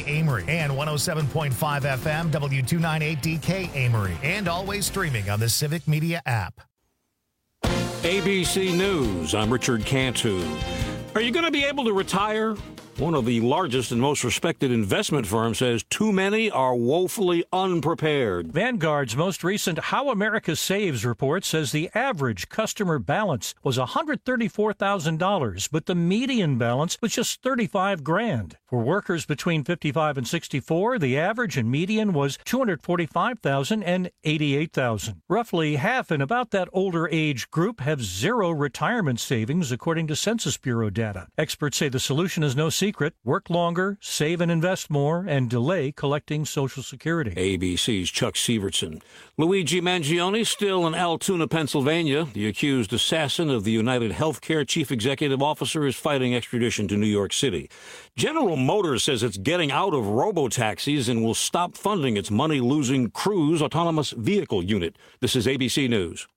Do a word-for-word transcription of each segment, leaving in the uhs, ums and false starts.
Amory, and one oh seven point five F M W two ninety-eight D K Amory, and always streaming on the Civic Media app. A B C News, I'm Richard Cantu. Are you going to be able to retire? One of the largest and most respected investment firms says too many are woefully unprepared. Vanguard's most recent How America Saves report says the average customer balance was one hundred thirty-four thousand dollars, but the median balance was just thirty-five grand. For workers between fifty-five and sixty-four, the average and median was two hundred forty-five thousand dollars and eighty-eight thousand dollars. Roughly half in about that older age group have zero retirement savings, according to Census Bureau data. Experts say the solution is no secret. Work longer, save and invest more, and delay collecting Social Security. A B C's Chuck Severson. Luigi Mangione still in Altoona, Pennsylvania. The accused assassin of the United Healthcare chief executive officer is fighting extradition to New York City. General Motors says it's getting out of robo-taxis and will stop funding its money-losing Cruise autonomous vehicle unit. This is A B C News.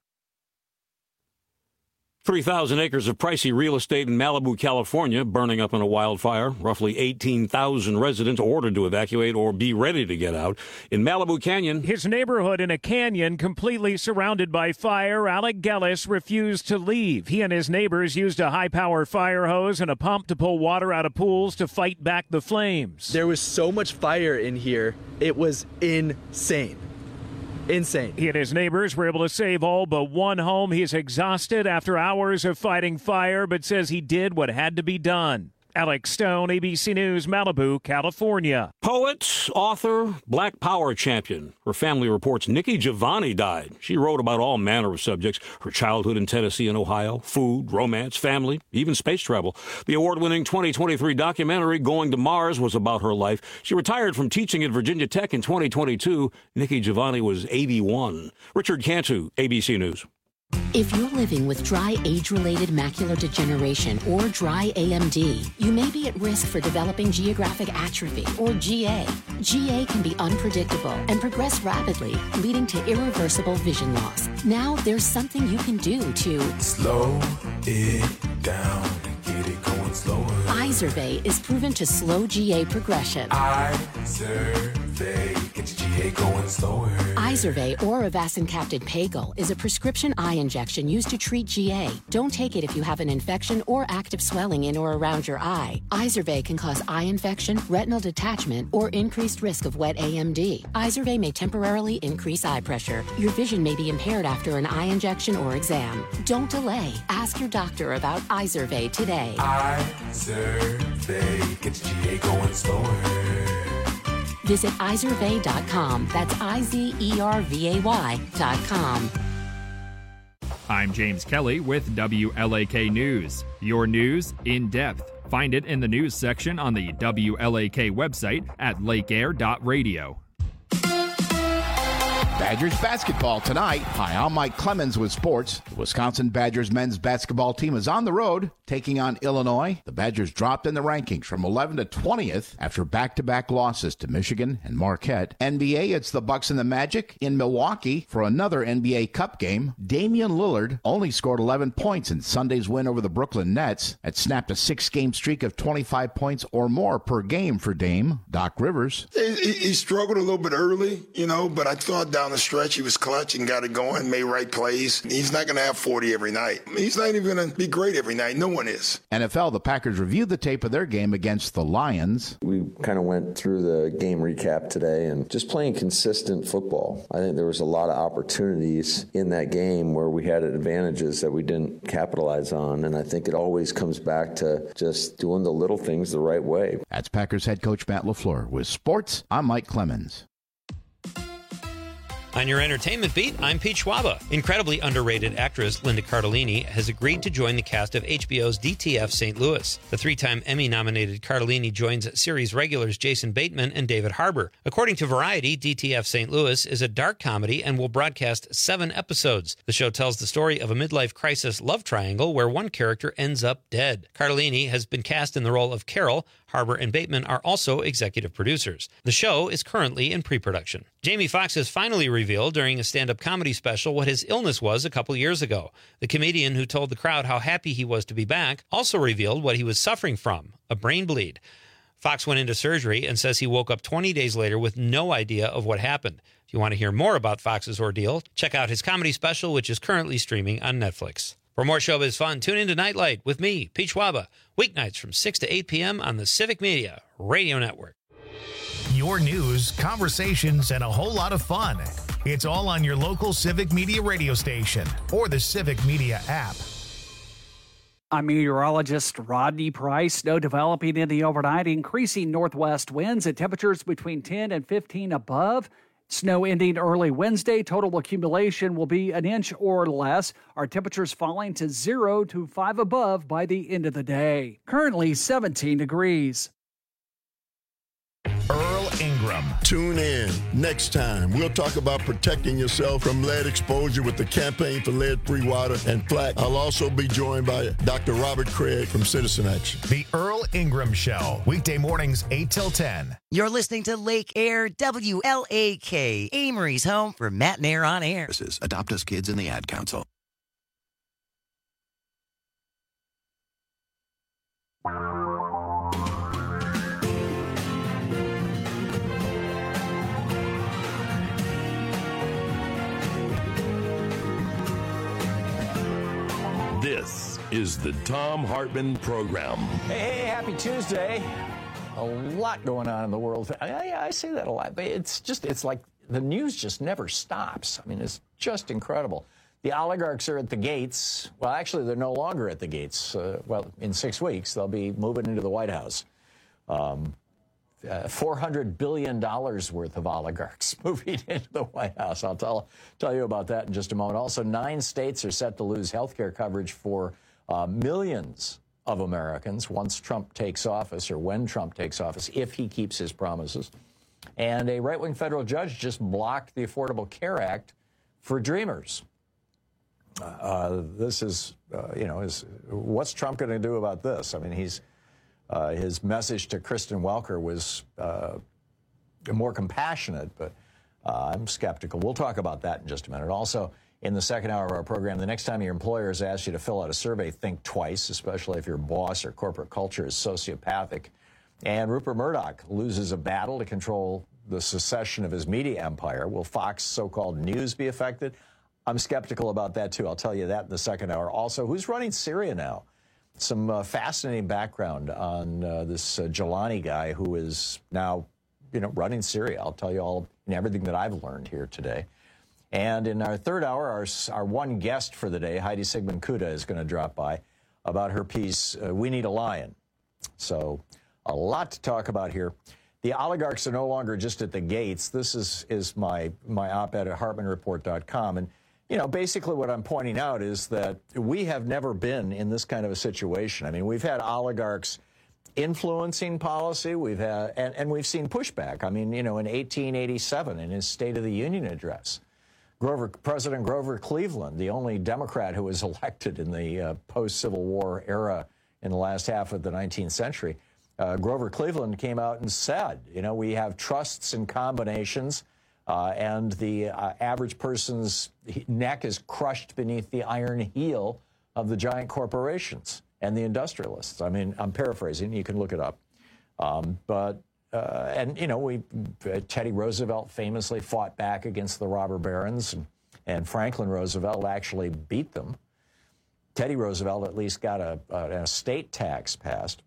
three thousand acres of pricey real estate in Malibu, California, burning up in a wildfire. Roughly eighteen thousand residents ordered to evacuate or be ready to get out. In Malibu Canyon, his neighborhood in a canyon completely surrounded by fire, Alec Gellis refused to leave. He and his neighbors used a high-power fire hose and a pump to pull water out of pools to fight back the flames. There was so much fire in here, it was insane. Insane. He and his neighbors were able to save all but one home. He's exhausted after hours of fighting fire, but says he did what had to be done. Alex Stone, A B C News, Malibu, California. Poet, author, Black Power champion. Her family reports Nikki Giovanni died. She wrote about all manner of subjects, her childhood in Tennessee and Ohio, food, romance, family, even space travel. The award-winning twenty twenty-three documentary, Going to Mars, was about her life. She retired from teaching at Virginia Tech in twenty twenty-two. Nikki Giovanni was eighty-one. Richard Cantu, A B C News. If you're living with dry age-related macular degeneration or dry A M D, you may be at risk for developing geographic atrophy or G A. G A can be unpredictable and progress rapidly, leading to irreversible vision loss. Now there's something you can do to slow it down and get it going slower. Izervay is proven to slow G A progression. Izervay gets G A going slower. Izervay or avacincaptad pagel is a prescription eye injection used to treat G A. Don't take it if you have an infection or active swelling in or around your eye. Izervay can cause eye infection, retinal detachment, or increased risk of wet A M D. Izervay may temporarily increase eye pressure. Your vision may be impaired after an eye injection or exam. Don't delay. Ask your doctor about Izervay today. Izervay gets G A going slower. Visit Izervay dot com. That's I Z E R V A Y dot com. I'm James Kelly with W L A K News. Your news in depth. Find it in the news section on the W L A K website at lake air dot radio. Badgers basketball tonight. Hi, I'm Mike Clemens with sports. The Wisconsin Badgers men's basketball team is on the road taking on Illinois. The Badgers dropped in the rankings from eleventh to twentieth after back-to-back losses to Michigan and Marquette. N B A, it's the Bucks and the Magic in Milwaukee for another N B A Cup game. Damian Lillard only scored eleven points in Sunday's win over the Brooklyn Nets. It snapped a six-game streak of twenty-five points or more per game for Dame. Doc Rivers. He, he struggled a little bit early, you know, but I thought down the stretch he was clutch and got it going, made right plays. He's not going to have forty every night. He's not even going to be great every night. No one is. N F L, the Packers reviewed the tape of their game against the Lions. We kind of went through the game recap today and just playing consistent football. I think there was a lot of opportunities in that game where we had advantages that we didn't capitalize on, and I think it always comes back to just doing the little things the right way. That's Packers head coach Matt LaFleur. With sports, I'm Mike Clemens. On your entertainment beat, I'm Pete Schwaba. Incredibly underrated actress Linda Cardellini has agreed to join the cast of H B O's D T F Saint Louis. The three-time Emmy-nominated Cardellini joins series regulars Jason Bateman and David Harbour. According to Variety, D T F Saint Louis is a dark comedy and will broadcast seven episodes. The show tells the story of a midlife crisis love triangle where one character ends up dead. Cardellini has been cast in the role of Carol. Harbour and Bateman are also executive producers. The show is currently in pre-production. Jamie Foxx has finally revealed during a stand-up comedy special what his illness was a couple years ago. The comedian who told the crowd how happy he was to be back also revealed what he was suffering from, a brain bleed. Fox went into surgery and says he woke up twenty days later with no idea of what happened. If you want to hear more about Fox's ordeal, check out his comedy special, which is currently streaming on Netflix. For more showbiz fun, tune in to Nightlight with me, Pete Schwaba, weeknights from six to eight p.m. on the Civic Media Radio Network. Your news, conversations, and a whole lot of fun. It's all on your local Civic Media radio station or the Civic Media app. I'm meteorologist Rodney Price. Snow developing in the overnight, increasing northwest winds at temperatures between ten and fifteen above. Snow ending early Wednesday. Total accumulation will be an inch or less. Our temperatures falling to zero to five above by the end of the day. Currently seventeen degrees. Earl Ingram. Tune in next time. We'll talk about protecting yourself from lead exposure with the Campaign for Lead-Free Water and Plaque. I'll also be joined by Doctor Robert Craig from Citizen Action. The Earl Ingram Show, weekday mornings eight till ten. You're listening to Lake Air W L A K, Amory's home for Matt and Air on Air. This is Adopt Us Kids and the Ad Council. This is the Thom Hartmann Program. Hey, hey, happy Tuesday. A lot going on in the world. I, I say that a lot, but it's just, it's like the news just never stops. I mean, it's just incredible. The oligarchs are at the gates. Well, actually, they're no longer at the gates. Uh, well, in six weeks, they'll be moving into the White House. Um, uh, four hundred billion dollars worth of oligarchs moving into the White House. I'll tell, tell you about that in just a moment. Also, nine states are set to lose health care coverage for uh, millions of Americans once Trump takes office, or when Trump takes office, if he keeps his promises. And a right-wing federal judge just blocked the Affordable Care Act for Dreamers. Uh, this is, uh, you know, is, what's Trump going to do about this? I mean, he's uh, his message to Kristen Welker was uh, more compassionate, but uh, I'm skeptical. We'll talk about that in just a minute. Also, in the second hour of our program, the next time your employer has asked you to fill out a survey, think twice, especially if your boss or corporate culture is sociopathic. And Rupert Murdoch loses a battle to control the secession of his media empire. Will Fox so-called news be affected? I'm skeptical about that, too. I'll tell you that in the second hour. Also, who's running Syria now? Some uh, fascinating background on uh, this uh, Jelani guy who is now, you know, running Syria. I'll tell you all and everything that I've learned here today. And in our third hour, our, our one guest for the day, Heidi Sigmund Kuda, is going to drop by about her piece, uh, We Need a Lion. So a lot to talk about here. The oligarchs are no longer just at the gates. This is, is my, my op-ed at Hartman Report dot com. And, you know, basically what I'm pointing out is that we have never been in this kind of a situation. I mean, we've had oligarchs influencing policy. We've had, and, and we've seen pushback. I mean, you know, in eighteen eighty-seven, in his State of the Union address, Grover, President Grover Cleveland, the only Democrat who was elected in the uh, post-Civil War era in the last half of the nineteenth century, uh, Grover Cleveland came out and said, you know, we have trusts and combinations, uh, and the uh, average person's neck is crushed beneath the iron heel of the giant corporations and the industrialists. I mean, I'm paraphrasing. You can look it up. Um, but Uh, and, you know, we uh, Teddy Roosevelt famously fought back against the robber barons, and, and Franklin Roosevelt actually beat them. Teddy Roosevelt at least got a, a, an estate tax passed.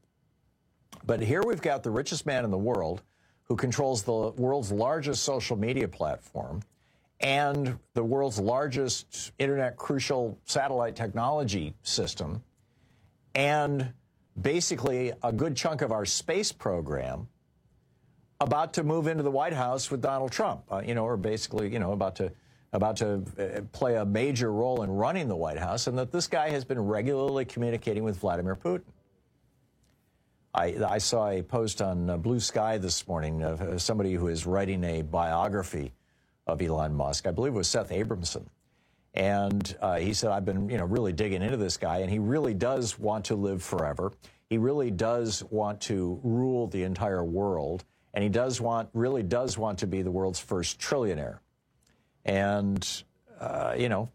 But here we've got the richest man in the world who controls the world's largest social media platform and the world's largest internet crucial satellite technology system, and basically a good chunk of our space program, about to move into the White House with Donald Trump, uh, you know, or basically, you know, about to about to uh, play a major role in running the White House, and that this guy has been regularly communicating with Vladimir Putin. I, I saw a post on uh, Blue Sky this morning of uh, somebody who is writing a biography of Elon Musk. I believe it was Seth Abramson. And uh, he said, I've been, you know, really digging into this guy, and he really does want to live forever. He really does want to rule the entire world. And he does want, really does want to be the world's first trillionaire. And, uh, you know,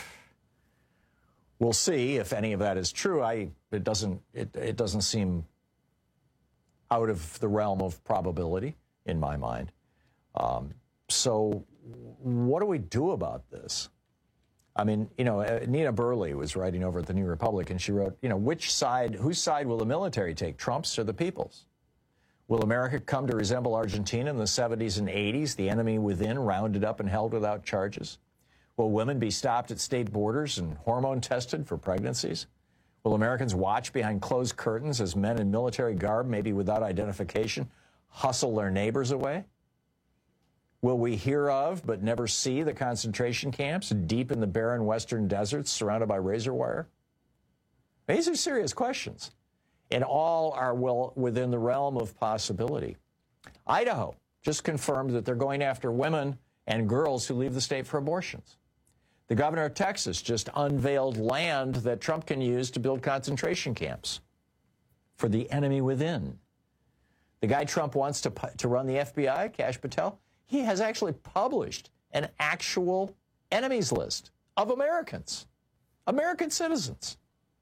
we'll see if any of that is true. I, it doesn't, it, it doesn't seem out of the realm of probability, in my mind. Um, so what do we do about this? I mean, you know, uh, Nina Burley was writing over at the New Republican. She wrote, you know, which side, whose side will the military take, Trump's or the people's? Will America come to resemble Argentina in the seventies and eighties, the enemy within rounded up and held without charges? Will women be stopped at state borders and hormone tested for pregnancies? Will Americans watch behind closed curtains as men in military garb, maybe without identification, hustle their neighbors away? Will we hear of but never see the concentration camps deep in the barren western deserts surrounded by razor wire? These are serious questions, and all are well within the realm of possibility. Idaho just confirmed that they're going after women and girls who leave the state for abortions. The governor of Texas just unveiled land that Trump can use to build concentration camps for the enemy within. The guy Trump wants to, to run the F B I, Kash Patel, he has actually published an actual enemies list of Americans, American citizens.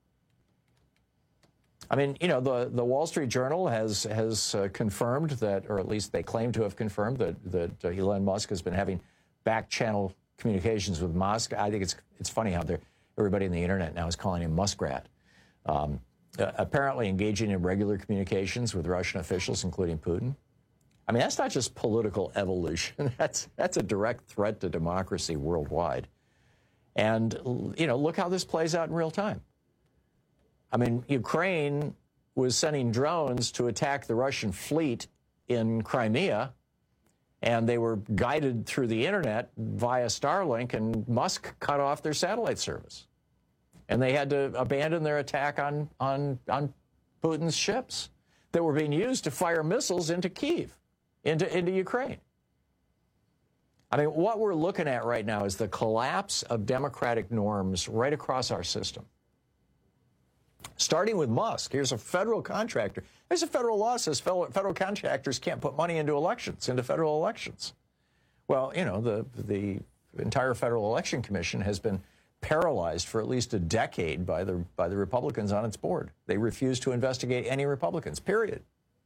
I mean, you know, the, the Wall Street Journal has has uh, confirmed that, or at least they claim to have confirmed that, that uh, Elon Musk has been having back-channel communications with Musk. I think it's it's funny how they're, everybody on the internet now is calling him Muskrat. Um, uh, apparently engaging in regular communications with Russian officials, including Putin. I mean, that's not just political evolution. That's that's a direct threat to democracy worldwide. And, you know, look how this plays out in real time. I mean, Ukraine was sending drones to attack the Russian fleet in Crimea, and they were guided through the internet via Starlink, and Musk cut off their satellite service. And they had to abandon their attack on, on, on Putin's ships that were being used to fire missiles into Kyiv, into, into Ukraine. I mean, what we're looking at right now is the collapse of democratic norms right across our system. Starting with Musk, here's a federal contractor. There's a federal law that says federal, federal contractors can't put money into elections, into federal elections. Well, you know, the, the entire Federal Election Commission has been paralyzed for at least a decade by the, by the Republicans on its board. They refuse to investigate any Republicans, period.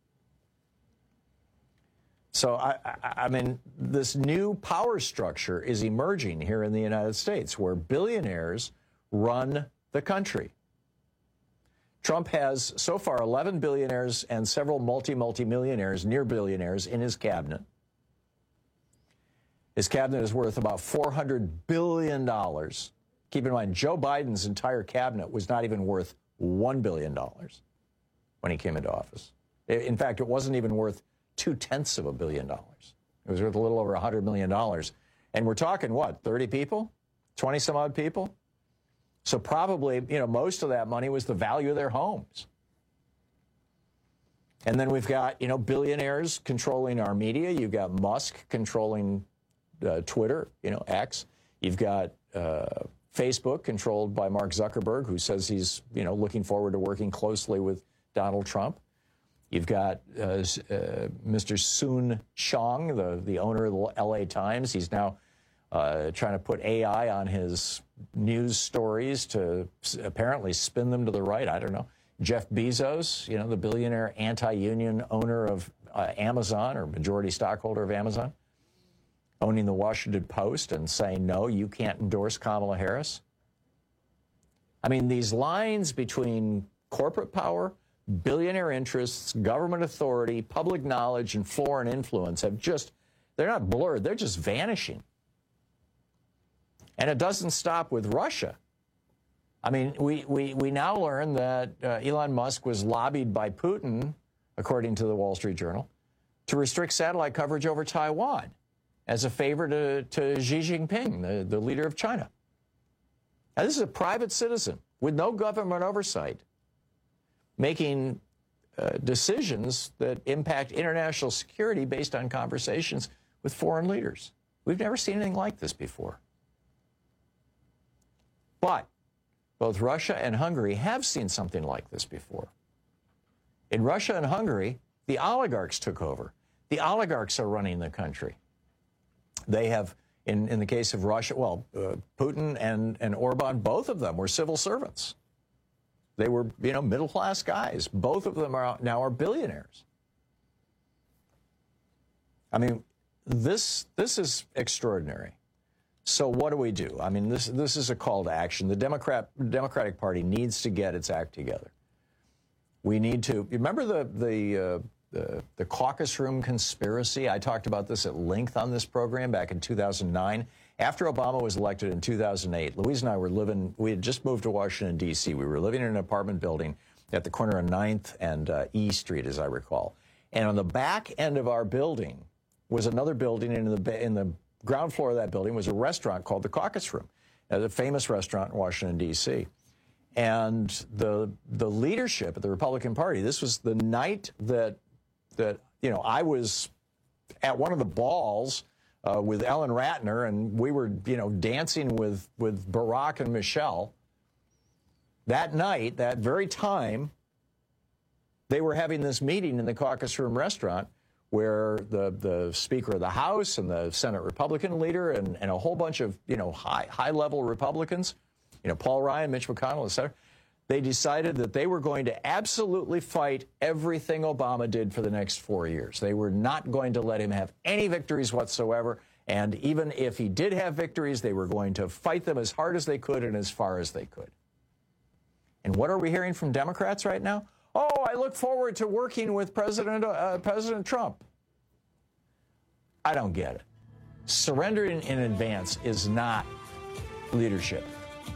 So, I, I, I mean, this new power structure is emerging here in the United States where billionaires run the country. Trump has so far eleven billionaires and several multi-multi-millionaires, near billionaires in his cabinet. His cabinet is worth about four hundred billion dollars. Keep in mind, Joe Biden's entire cabinet was not even worth one billion dollars when he came into office. In fact, it wasn't even worth two-tenths of a billion dollars. It was worth a little over one hundred million dollars. And we're talking, what, thirty people? twenty-some-odd people? So probably, you know, most of that money was the value of their homes. And then we've got, you know, billionaires controlling our media. You've got Musk controlling uh, Twitter, you know, X. You've got uh, Facebook controlled by Mark Zuckerberg, who says he's, you know, looking forward to working closely with Donald Trump. You've got uh, uh, Mister Soon Chong, the, the owner of the L A Times. He's now uh, trying to put A I on his news stories to apparently spin them to the right. I don't know. Jeff Bezos, you know, the billionaire anti-union owner of uh, Amazon, or majority stockholder of Amazon, owning the Washington Post and saying, no, you can't endorse Kamala Harris. I mean, these lines between corporate power, billionaire interests, government authority, public knowledge, and foreign influence have just, they're not blurred, they're just vanishing. And it doesn't stop with Russia. I mean, we, we, we now learn that uh, Elon Musk was lobbied by Putin, according to the Wall Street Journal, to restrict satellite coverage over Taiwan as a favor to, to Xi Jinping, the, the leader of China. Now, this is a private citizen with no government oversight making uh, decisions that impact international security based on conversations with foreign leaders. We've never seen anything like this before. But both Russia and Hungary have seen something like this before. In Russia and Hungary, the oligarchs took over. The oligarchs are running the country. They have, in, in the case of Russia, well, uh, Putin and, and Orban, both of them were civil servants. They were, you know, middle-class guys. Both of them are now are billionaires. I mean, this this is extraordinary. So what do we do? I mean, this this is a call to action. The Democrat Democratic Party needs to get its act together. We need to remember the the uh, the, the caucus room conspiracy. I talked about this at length on this program back in two thousand nine. After Obama was elected in two thousand eight, Louise and I were living. We had just moved to Washington D C. We were living in an apartment building at the corner of ninth and uh, E Street, as I recall. And on the back end of our building was another building, and in the in the ground floor of that building was a restaurant called the Caucus Room, a famous restaurant in Washington, D C. And the the leadership of the Republican Party, this was the night that, that you know, I was at one of the balls uh, with Ellen Ratner, and we were, you know, dancing with, with Barack and Michelle. That night, that very time, they were having this meeting in the Caucus Room restaurant, where the, the Speaker of the House and the Senate Republican leader and, and a whole bunch of, you know, high, high-level Republicans, you know, Paul Ryan, Mitch McConnell, et cetera, they decided that they were going to absolutely fight everything Obama did for the next four years. They were not going to let him have any victories whatsoever, and even if he did have victories, they were going to fight them as hard as they could and as far as they could. And what are we hearing from Democrats right now? Oh, I look forward to working with President uh, President Trump. I don't get it. Surrendering in advance is not leadership.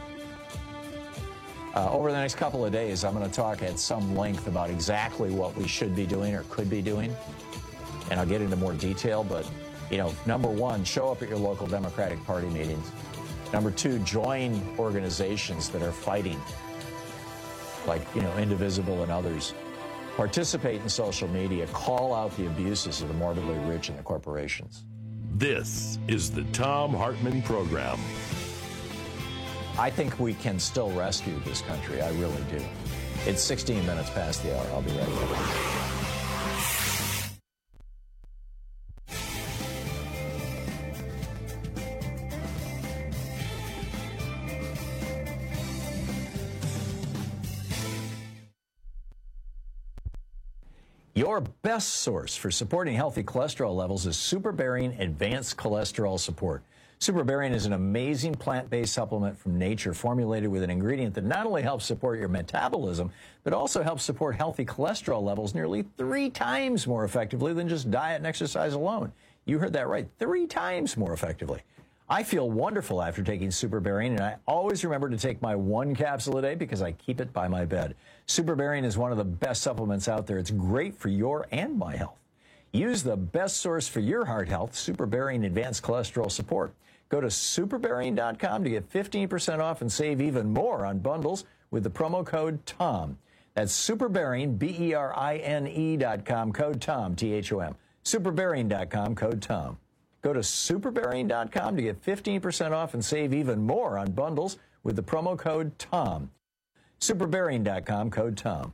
Uh, over the next couple of days, I'm going to talk at some length about exactly what we should be doing or could be doing, and I'll get into more detail. But, you know, number one, show up at your local Democratic Party meetings. Number two, join organizations that are fighting, like, you know, Indivisible and others. Participate in social media. Call out the abuses of the morbidly rich and the corporations. This is the Thom Hartmann Program. I think we can still rescue this country. I really do. It's sixteen minutes past the hour. I'll be right back. Your best source for supporting healthy cholesterol levels is Superbearing Advanced Cholesterol Support. Superbearing is an amazing plant-based supplement from nature formulated with an ingredient that not only helps support your metabolism, but also helps support healthy cholesterol levels nearly three times more effectively than just diet and exercise alone. You heard that right, three times more effectively. I feel wonderful after taking Superbearing, and I always remember to take my one capsule a day because I keep it by my bed. Superbearing is one of the best supplements out there. It's great for your and my health. Use the best source for your heart health, Superbearing Advanced Cholesterol Support. Go to superbearing dot com to get fifteen percent off and save even more on bundles with the promo code TOM. That's Superbearing, B E R I N E dot com, code TOM, T H O M. superbearing dot com, code TOM. Go to superbearing dot com to get fifteen percent off and save even more on bundles with the promo code TOM. superbearing dot com, code TOM.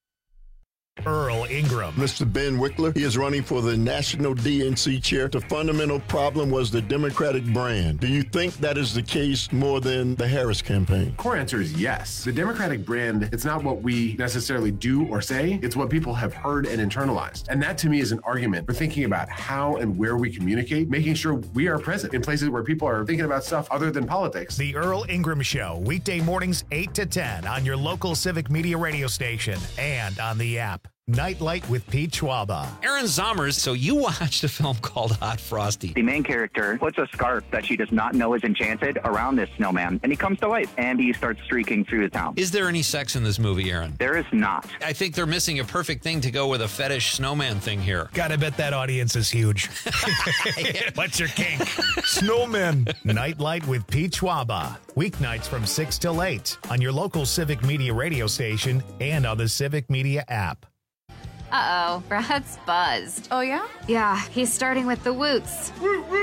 Earl Ingram. Mister Ben Wickler, he is running for the National D N C chair. The fundamental problem was the Democratic brand. Do you think that is the case more than the Harris campaign? Core answer is yes. The Democratic brand, it's not what we necessarily do or say, it's what people have heard and internalized. And that to me is an argument for thinking about how and where we communicate, making sure we are present in places where people are thinking about stuff other than politics. The Earl Ingram Show, weekday mornings eight to ten on your local Civic Media radio station and on the app. Nightlight with Pete Schwaba. Aaron Zommers, so you watched a film called Hot Frosty. The main character puts a scarf that she does not know is enchanted around this snowman, and he comes to life, and he starts streaking through the town. Is there any sex in this movie, Aaron? There is not. I think they're missing a perfect thing to go with a fetish snowman thing here. Gotta bet that audience is huge. What's your kink? Snowman. Nightlight with Pete Schwaba. Weeknights from six till eight on your local Civic Media radio station and on the Civic Media app. Uh-oh, Brad's buzzed. Oh, yeah? Yeah, he's starting with the woots.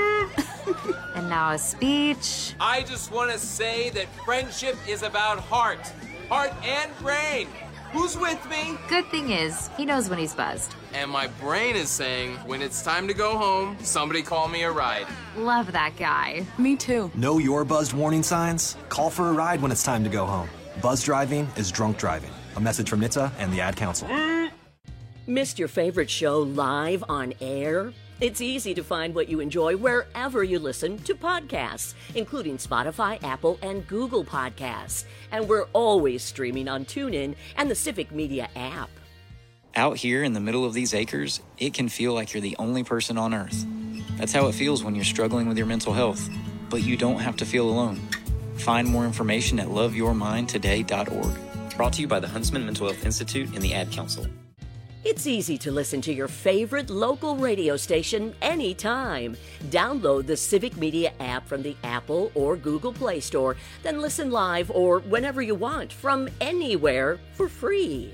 And now a speech. I just want to say that friendship is about heart. Heart and brain. Who's with me? Good thing is, he knows when he's buzzed. And my brain is saying, when it's time to go home, somebody call me a ride. Love that guy. Me too. Know your buzzed warning signs? Call for a ride when it's time to go home. Buzz driving is drunk driving. A message from N H T S A and the Ad Council. Missed your favorite show live on air? It's easy to find what you enjoy wherever you listen to podcasts, including Spotify, Apple, and Google Podcasts. And we're always streaming on TuneIn and the Civic Media app. Out here in the middle of these acres, it can feel like you're the only person on Earth. That's how it feels when you're struggling with your mental health. But you don't have to feel alone. Find more information at love your mind today dot org. Brought to you by the Huntsman Mental Health Institute and the Ad Council. It's easy to listen to your favorite local radio station anytime. Download the Civic Media app from the Apple or Google Play Store, then listen live or whenever you want from anywhere for free.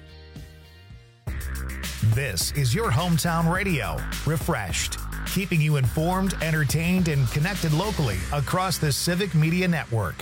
This is your hometown radio, refreshed, keeping you informed, entertained, and connected locally across the Civic Media Network.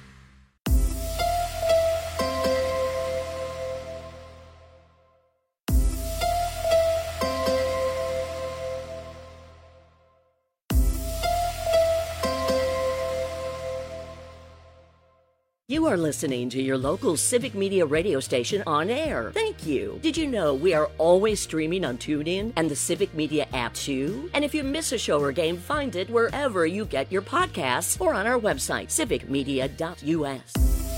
You are listening to your local Civic Media radio station on air. Thank you. Did you know we are always streaming on TuneIn and the Civic Media app too? And if you miss a show or game, find it wherever you get your podcasts or on our website, civic media dot u s.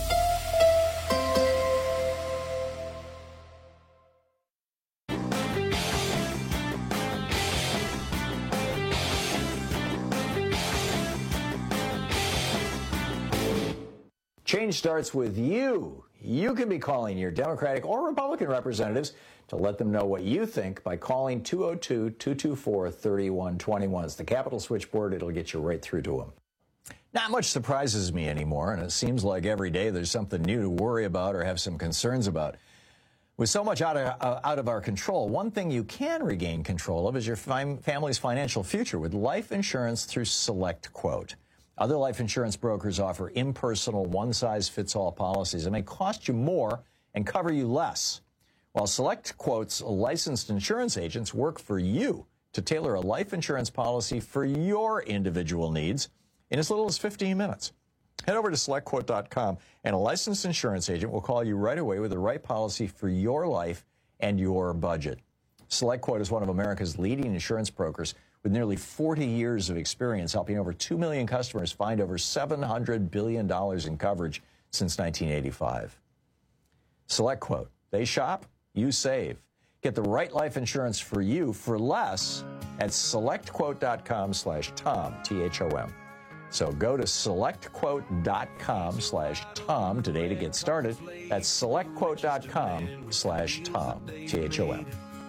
Change starts with you. You can be calling your Democratic or Republican representatives to let them know what you think by calling two oh two, two two four, three one two one. It's the Capitol switchboard. It'll get you right through to them. Not much surprises me anymore, and it seems like every day there's something new to worry about or have some concerns about. With so much out of, uh, out of our control, one thing you can regain control of is your fam- family's financial future with life insurance through SelectQuote. Other life insurance brokers offer impersonal, one-size-fits-all policies that may cost you more and cover you less, while SelectQuote's licensed insurance agents work for you to tailor a life insurance policy for your individual needs in as little as fifteen minutes. Head over to select quote dot com, and a licensed insurance agent will call you right away with the right policy for your life and your budget. SelectQuote is one of America's leading insurance brokers with nearly forty years of experience helping over two million customers find over seven hundred billion dollars in coverage since nineteen eighty-five. SelectQuote. They shop, you save. Get the right life insurance for you for less at select quote dot com slash Tom, T H O M. So go to select quote dot com slash Tom today to get started. That's select quote dot com slash Tom, T H O M.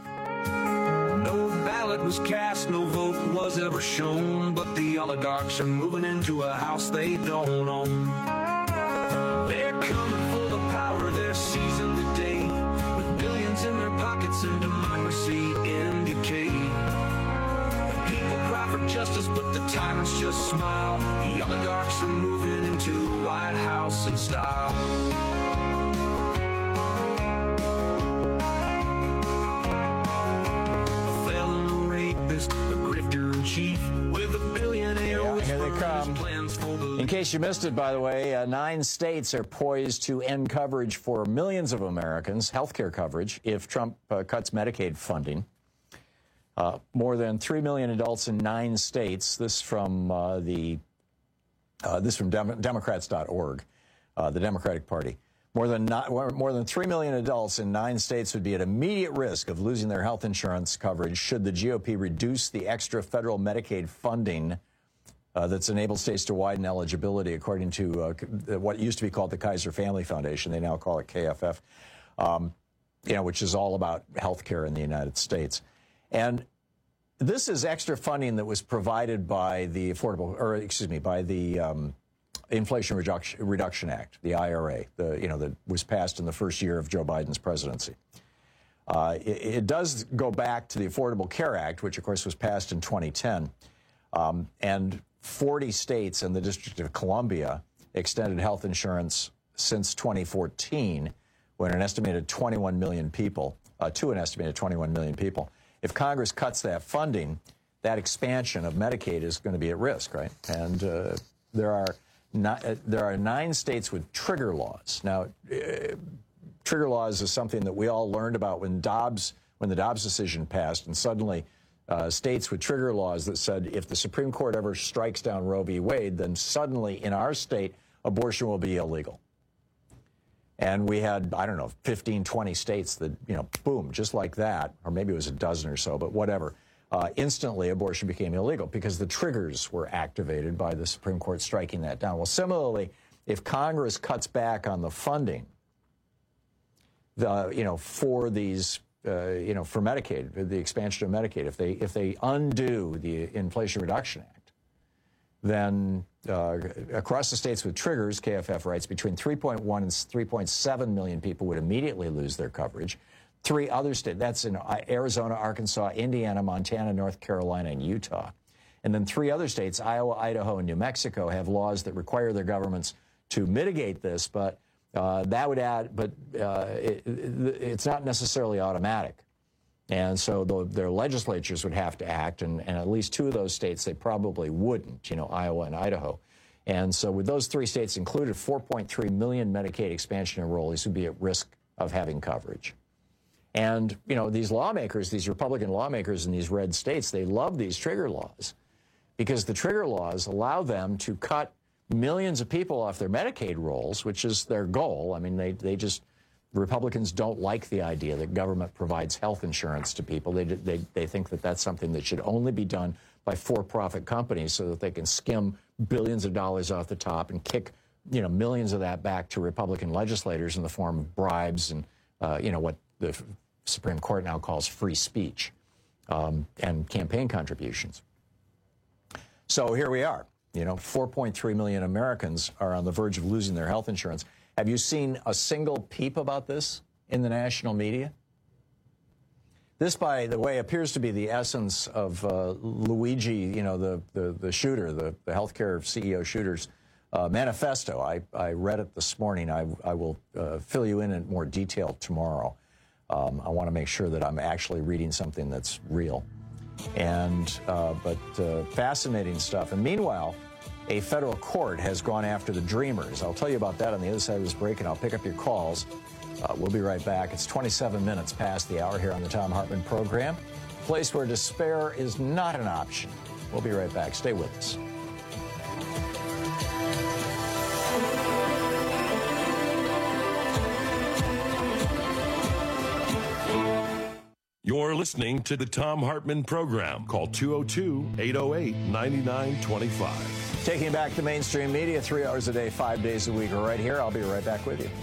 No ballot was cast, no vote was ever shown, but the oligarchs are moving into a house they don't own. They're coming for the power, they're seizing the day, with billions in their pockets and democracy in decay. The people cry for justice, but the tyrants just smile. The oligarchs are moving into the White House in style. Yeah, here they come. In case you missed it, by the way, uh, nine states are poised to end coverage for millions of Americans, health care coverage, if Trump uh, cuts Medicaid funding. Uh, more than three million adults in nine states. This from uh, the uh, this from Dem- Democrats dot org, uh, the Democratic Party. More than not, more than three million adults in nine states would be at immediate risk of losing their health insurance coverage should the G O P reduce the extra federal Medicaid funding uh, that's enabled states to widen eligibility, according to uh, what used to be called the Kaiser Family Foundation. They now call it K F F, um, you know, which is all about health care in the United States. And this is extra funding that was provided by the Affordable, or excuse me, by the um, Inflation Reduction, Reduction Act, the I R A, the, you know, that was passed in the first year of Joe Biden's presidency. Uh, it, it does go back to the Affordable Care Act, which, of course, was passed in twenty ten. Um, and forty states and the District of Columbia extended health insurance since twenty fourteen, when an estimated twenty-one million people, uh, to an estimated twenty-one million people. If Congress cuts that funding, that expansion of Medicaid is going to be at risk, right? And uh, there are Not, uh, there are nine states with trigger laws. Now, uh, trigger laws is something that we all learned about when Dobbs, when the Dobbs decision passed, and suddenly uh, states with trigger laws that said if the Supreme Court ever strikes down Roe v. Wade, then suddenly in our state, abortion will be illegal. And we had, I don't know, fifteen, twenty states that, you know, boom, just like that, or maybe it was a dozen or so, but whatever. Uh, instantly, abortion became illegal because the triggers were activated by the Supreme Court striking that down. Well, similarly, if Congress cuts back on the funding, the you know, for these, uh, you know, for Medicaid, the expansion of Medicaid, if they if they undo the Inflation Reduction Act, then uh, across the states with triggers, K F F writes, between three point one and three point seven million people would immediately lose their coverage. Three other states, that's in Arizona, Arkansas, Indiana, Montana, North Carolina, and Utah. And then three other states, Iowa, Idaho, and New Mexico, have laws that require their governments to mitigate this, but uh, that would add, but uh, it, it, it's not necessarily automatic. And so the, their legislatures would have to act, and, and at least two of those states, they probably wouldn't, you know, Iowa and Idaho. And so with those three states included, four point three million Medicaid expansion enrollees would be at risk of having coverage. And, you know, these lawmakers, these Republican lawmakers in these red states, they love these trigger laws because the trigger laws allow them to cut millions of people off their Medicaid rolls, which is their goal. I mean, they, they just, Republicans don't like the idea that government provides health insurance to people. They, they, they think that that's something that should only be done by for-profit companies so that they can skim billions of dollars off the top and kick, you know, millions of that back to Republican legislators in the form of bribes and, uh, you know, what the Supreme Court now calls free speech um, and campaign contributions. So here we are. You know, four point three million Americans are on the verge of losing their health insurance. Have you seen a single peep about this in the national media? This, by the way, appears to be the essence of uh, Luigi, you know, the, the, the shooter, the, the healthcare C E O shooter's uh, manifesto. I, I read it this morning. I, I will uh, fill you in in more detail tomorrow. Um, I want to make sure that I'm actually reading something that's real. And, uh, but uh, fascinating stuff. And meanwhile, a federal court has gone after the Dreamers. I'll tell you about that on the other side of this break, and I'll pick up your calls. Uh, we'll be right back. It's twenty-seven minutes past the hour here on the Thom Hartmann program, a place where despair is not an option. We'll be right back. Stay with us. You're listening to the Thom Hartmann program. Call two oh two, eight oh eight, nine nine two five. Taking back the mainstream media three hours a day, five days a week, right here. I'll be right back with you.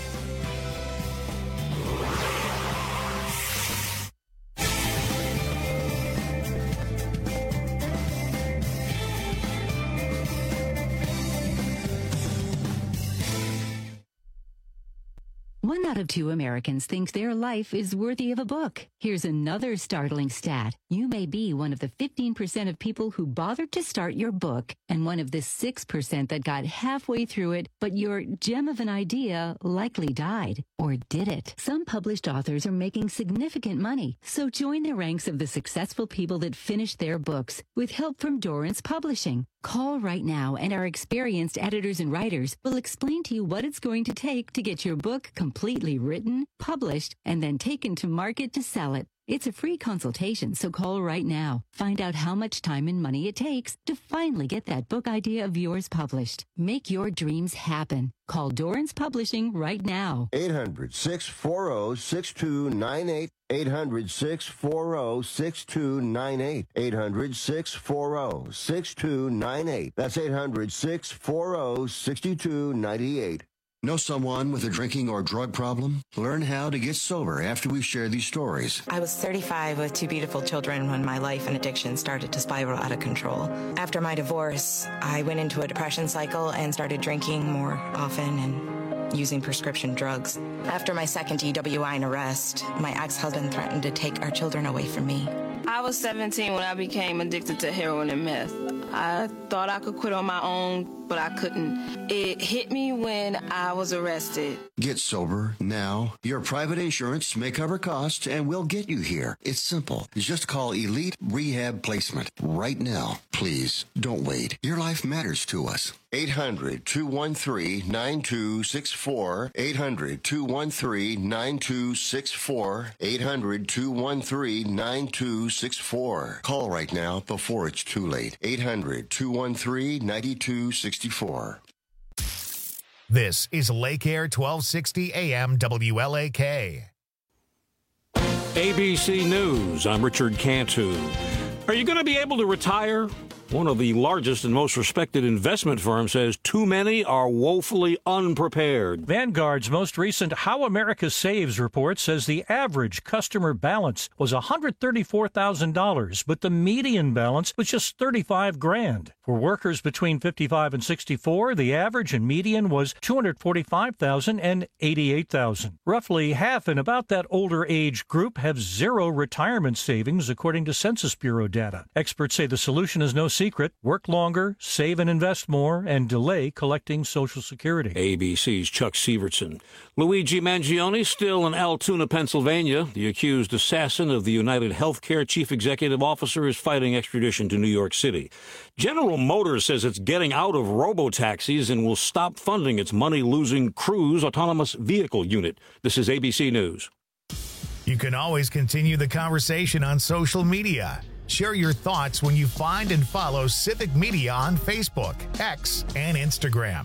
One out of two Americans think their life is worthy of a book. Here's another startling stat. You may be one of the fifteen percent of people who bothered to start your book and one of the six percent that got halfway through it, but your gem of an idea likely died. Or did it? Some published authors are making significant money, so join the ranks of the successful people that finished their books with help from Dorrance Publishing. Call right now, and our experienced editors and writers will explain to you what it's going to take to get your book completely written, published, and then taken to market to sell it. It's a free consultation, so call right now. Find out how much time and money it takes to finally get that book idea of yours published. Make your dreams happen. Call Dorrance Publishing right now. eight hundred, six four zero, six two nine eight. eight hundred, six four zero, six two nine eight. eight hundred, six four zero, six two nine eight. That's eight hundred, six four zero, six two nine eight. Know someone with a drinking or drug problem? Learn how to get sober after we share these stories. I was thirty-five with two beautiful children when my life and addiction started to spiral out of control. After my divorce, I went into a depression cycle and started drinking more often and using prescription drugs. After my second D W I and arrest, my ex-husband threatened to take our children away from me. I was seventeen when I became addicted to heroin and meth. I thought I could quit on my own, but I couldn't. It hit me when I was arrested. Get sober now. Your private insurance may cover costs and we'll get you here. It's simple. Just call Elite Rehab Placement right now. Please don't wait. Your life matters to us. eight hundred, two one three, nine two six four. eight hundred, two one three, nine two six four. eight hundred, two one three, nine two six four. Call right now before it's too late. eight hundred, two one three, nine two six four. This is Lake Air twelve sixty A M W L A K. A B C News, I'm Richard Cantu. Are you going to be able to retire? One of the largest and most respected investment firms says too many are woefully unprepared. Vanguard's most recent How America Saves report says the average customer balance was one hundred thirty-four thousand dollars, but the median balance was just thirty-five grand. For workers between fifty-five and sixty-four, the average and median was two hundred forty-five thousand dollars and eighty-eight thousand dollars. Roughly half in about that older age group have zero retirement savings, according to Census Bureau data. Experts say the solution is no secret. Work longer, save and invest more, and delay collecting Social Security. A B C's Chuck Severson. Luigi Mangione still in Altoona, Pennsylvania. The accused assassin of the United Healthcare chief executive officer is fighting extradition to New York City. General Motors says it's getting out of robo-taxis and will stop funding its money-losing Cruise autonomous vehicle unit. This is A B C News. You can always continue the conversation on social media. Share your thoughts when you find and follow Civic Media on Facebook, X, and Instagram.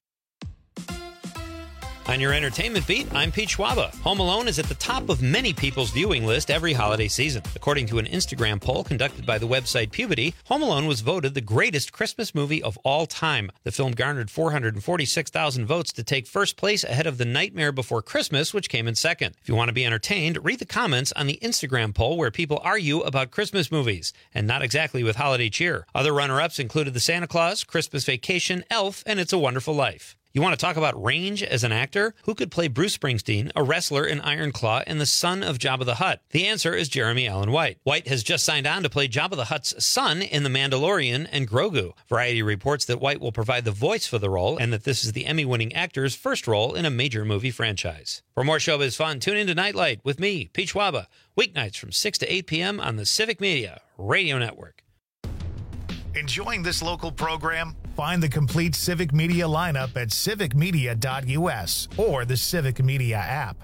On your entertainment beat, I'm Pete Schwaba. Home Alone is at the top of many people's viewing list every holiday season. According to an Instagram poll conducted by the website Puberty, Home Alone was voted the greatest Christmas movie of all time. The film garnered four hundred forty-six thousand votes to take first place ahead of The Nightmare Before Christmas, which came in second. If you want to be entertained, read the comments on the Instagram poll where people argue about Christmas movies, and not exactly with holiday cheer. Other runner-ups included The Santa Claus, Christmas Vacation, Elf, and It's a Wonderful Life. You want to talk about range as an actor? Who could play Bruce Springsteen, a wrestler in Iron Claw, and the son of Jabba the Hutt? The answer is Jeremy Allen White. White has just signed on to play Jabba the Hutt's son in The Mandalorian and Grogu. Variety reports that White will provide the voice for the role and that this is the Emmy-winning actor's first role in a major movie franchise. For more showbiz fun, tune in to Nightlight with me, Pete Schwaba, weeknights from six to eight p.m. on the Civic Media Radio Network. Enjoying this local program? Find the complete Civic Media lineup at civic media dot u s or the Civic Media app.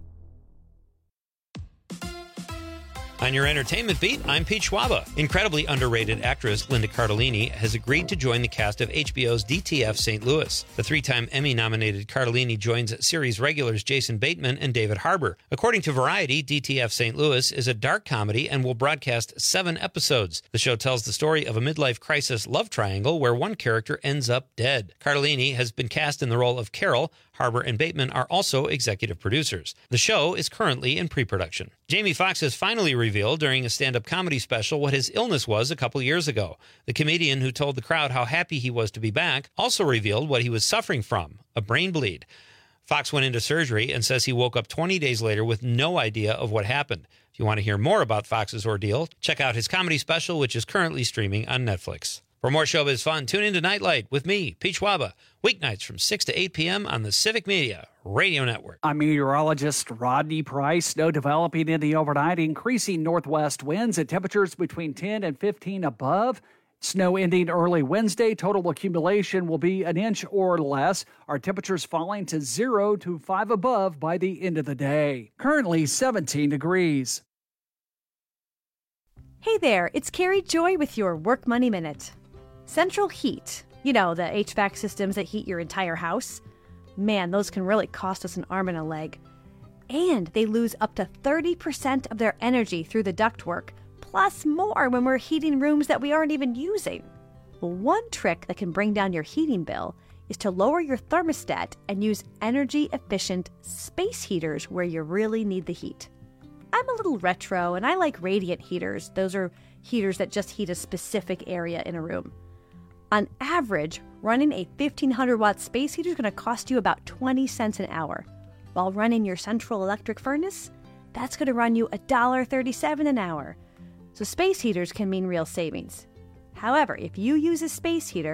On your entertainment beat, I'm Pete Schwaba. Incredibly underrated actress Linda Cardellini has agreed to join the cast of H B O's D T F Saint Louis. The three-time Emmy-nominated Cardellini joins series regulars Jason Bateman and David Harbour. According to Variety, D T F Saint Louis is a dark comedy and will broadcast seven episodes. The show tells the story of a midlife crisis love triangle where one character ends up dead. Cardellini has been cast in the role of Carol. Harbour and Bateman are also executive producers. The show is currently in pre-production. Jamie Foxx has finally revealed during a stand-up comedy special what his illness was a couple years ago. The comedian who told the crowd how happy he was to be back also revealed what he was suffering from, a brain bleed. Fox went into surgery and says he woke up twenty days later with no idea of what happened. If you want to hear more about Fox's ordeal, check out his comedy special, which is currently streaming on Netflix. For more showbiz fun, tune in to Nightlight with me, Pete Schwaba, weeknights from six to eight p.m. on the Civic Media Radio Network. I'm meteorologist Rodney Price. Snow developing in the overnight, increasing northwest winds at temperatures between ten and fifteen above. Snow ending early Wednesday. Total accumulation will be an inch or less. Our temperatures falling to zero to five above by the end of the day. Currently seventeen degrees. Hey there, it's Carrie Joy with your Work Money Minute. Central Heat, you know, the H V A C systems that heat your entire house. Man, those can really cost us an arm and a leg. And they lose up to thirty percent of their energy through the ductwork, plus more when we're heating rooms that we aren't even using. Well, one trick that can bring down your heating bill is to lower your thermostat and use energy-efficient space heaters where you really need the heat. I'm a little retro, and I like radiant heaters. Those are heaters that just heat a specific area in a room. On average, running a fifteen hundred watt space heater is going to cost you about twenty cents an hour. While running your central electric furnace, that's going to run you one dollar and thirty-seven cents an hour. So space heaters can mean real savings. However, if you use a space heater,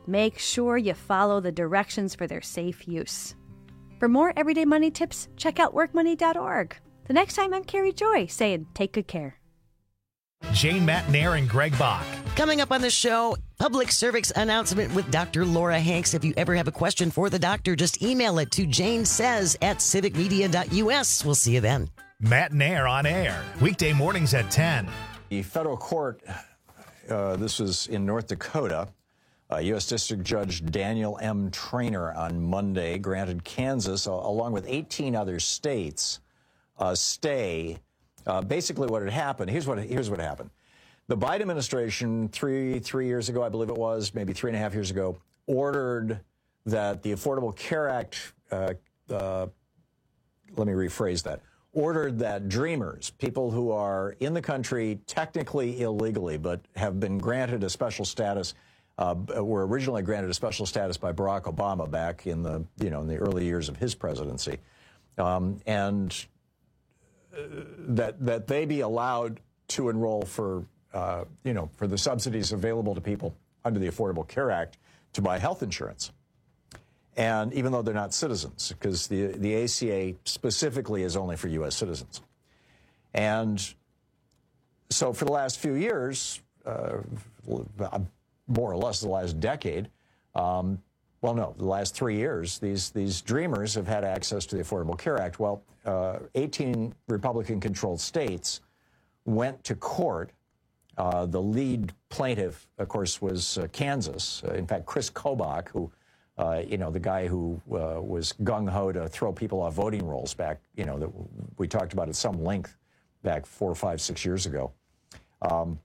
Make sure you follow the directions for their safe use. For more everyday money tips, check out work money dot org. The next time, I'm Carrie Joy saying take good care. Jane Matnair and Greg Bach. Coming up on the show, public service announcement with Doctor Laura Hanks. If you ever have a question for the doctor, just email it to janesays at civic media dot u s. We'll see you then. Matnair on air, weekday mornings at ten. The federal court, uh, this was in North Dakota, uh, U S District Judge Daniel M. Traynor on Monday granted Kansas, uh, along with eighteen other states, a stay. Uh, basically what had happened, here's what, here's what happened. The Biden administration, three, three years ago, I believe it was, maybe three and a half years ago, ordered that the Affordable Care Act, uh, uh, let me rephrase that, ordered that dreamers, people who are in the country technically illegally, but have been granted a special status, uh, were originally granted a special status by Barack Obama back in the, you know, in the early years of his presidency, um, and uh, that that they be allowed to enroll for, uh, you know, for the subsidies available to people under the Affordable Care Act to buy health insurance. And even though they're not citizens, because the, the A C A specifically is only for U S citizens. And so for the last few years, uh, more or less the last decade, um, well, no, the last three years, these, these dreamers have had access to the Affordable Care Act. Well, uh, eighteen Republican-controlled states went to court. Uh, the lead plaintiff, of course, was uh, Kansas. Uh, in fact, Chris Kobach, who Uh, you know, the guy who uh, was gung-ho to throw people off voting rolls back, you know, that we talked about at some length back four, five, six years ago. Um,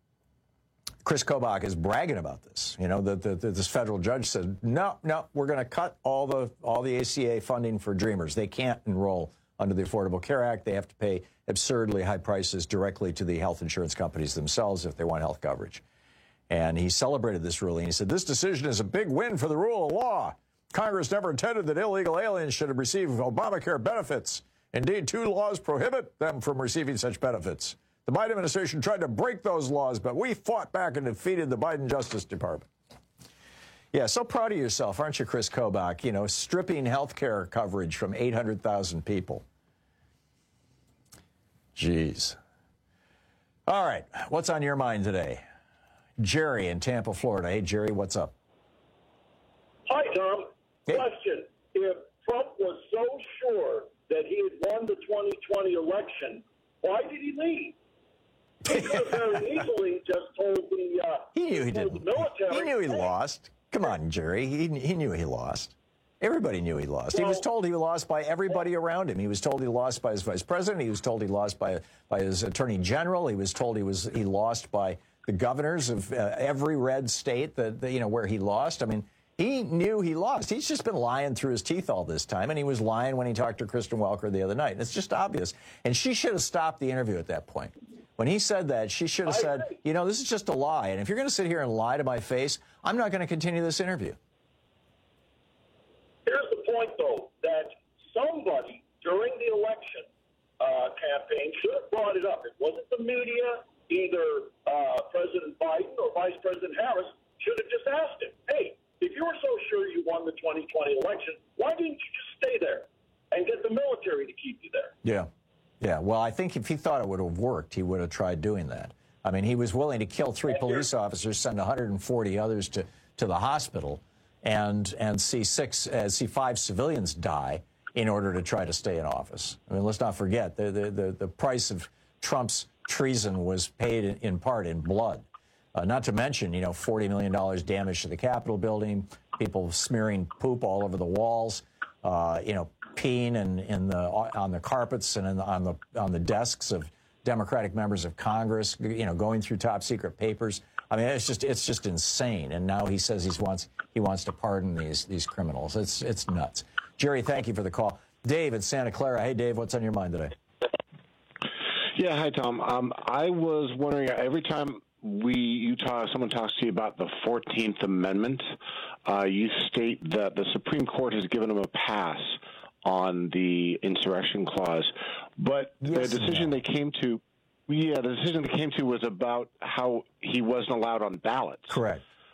Chris Kobach is bragging about this. You know, that this federal judge said, no, no, we're going to cut all the all the A C A funding for dreamers. They can't enroll under the Affordable Care Act. They have to pay absurdly high prices directly to the health insurance companies themselves if they want health coverage. And he celebrated this ruling. He said, this decision is a big win for the rule of law. Congress never intended that illegal aliens should have received Obamacare benefits. Indeed, two laws prohibit them from receiving such benefits. The Biden administration tried to break those laws, but we fought back and defeated the Biden Justice Department. Yeah, so proud of yourself, aren't you, Chris Kobach? You know, stripping health care coverage from eight hundred thousand people. Jeez. All right, what's on your mind today? Jerry in Tampa, Florida. Hey, Jerry, what's up? Hi, Tom. Hey. Question. If Trump was so sure that he had won the twenty twenty election, why did he leave? He could have very easily just told the, uh, he knew he didn't. the military. He knew he lost. Come on, Jerry. He, he knew he lost. Everybody knew he lost. Well, he was told he lost by everybody around him. He was told he lost by his vice president. He was told he lost by by his attorney general. He was told he was he lost by the governors of uh, every red state that, that, you know, where he lost. I mean, he knew he lost. He's just been lying through his teeth all this time, and he was lying when he talked to Kristen Welker the other night. And it's just obvious. And she should have stopped the interview at that point. When he said that, she should have said, you know, this is just a lie. And if you're going to sit here and lie to my face, I'm not going to continue this interview. Here's the point, though, that somebody during the election uh, campaign should have brought it up. It wasn't the media. Either uh, President Biden or Vice President Harris should have just asked him, hey, if you were so sure you won the twenty twenty election, why didn't you just stay there and get the military to keep you there? Yeah. Yeah. Well, I think if he thought it would have worked, he would have tried doing that. I mean, he was willing to kill three police officers, send one hundred forty others to, to the hospital, and and see six, uh, see five civilians die in order to try to stay in office. I mean, let's not forget, the, the, the, the price of Trump's treason was paid in, in part in blood. Uh, not to mention, you know, forty million dollars damage to the Capitol building, people smearing poop all over the walls, uh, you know, peeing in, in the, on the carpets and in the, on the on the desks of Democratic members of Congress, you know, going through top secret papers. I mean, it's just it's just insane. And now he says he wants he wants to pardon these these criminals. It's it's nuts. Jerry, thank you for the call. Dave in Santa Clara. Hey, Dave, what's on your mind today? Yeah, hi, Tom. Um, I was wondering, every time we you talk, someone talks to you about the fourteenth Amendment, uh, you state that the Supreme Court has given them a pass on the insurrection clause, but yes, the decision they came to, yeah, the decision they came to was about how he wasn't allowed on ballots. Correct.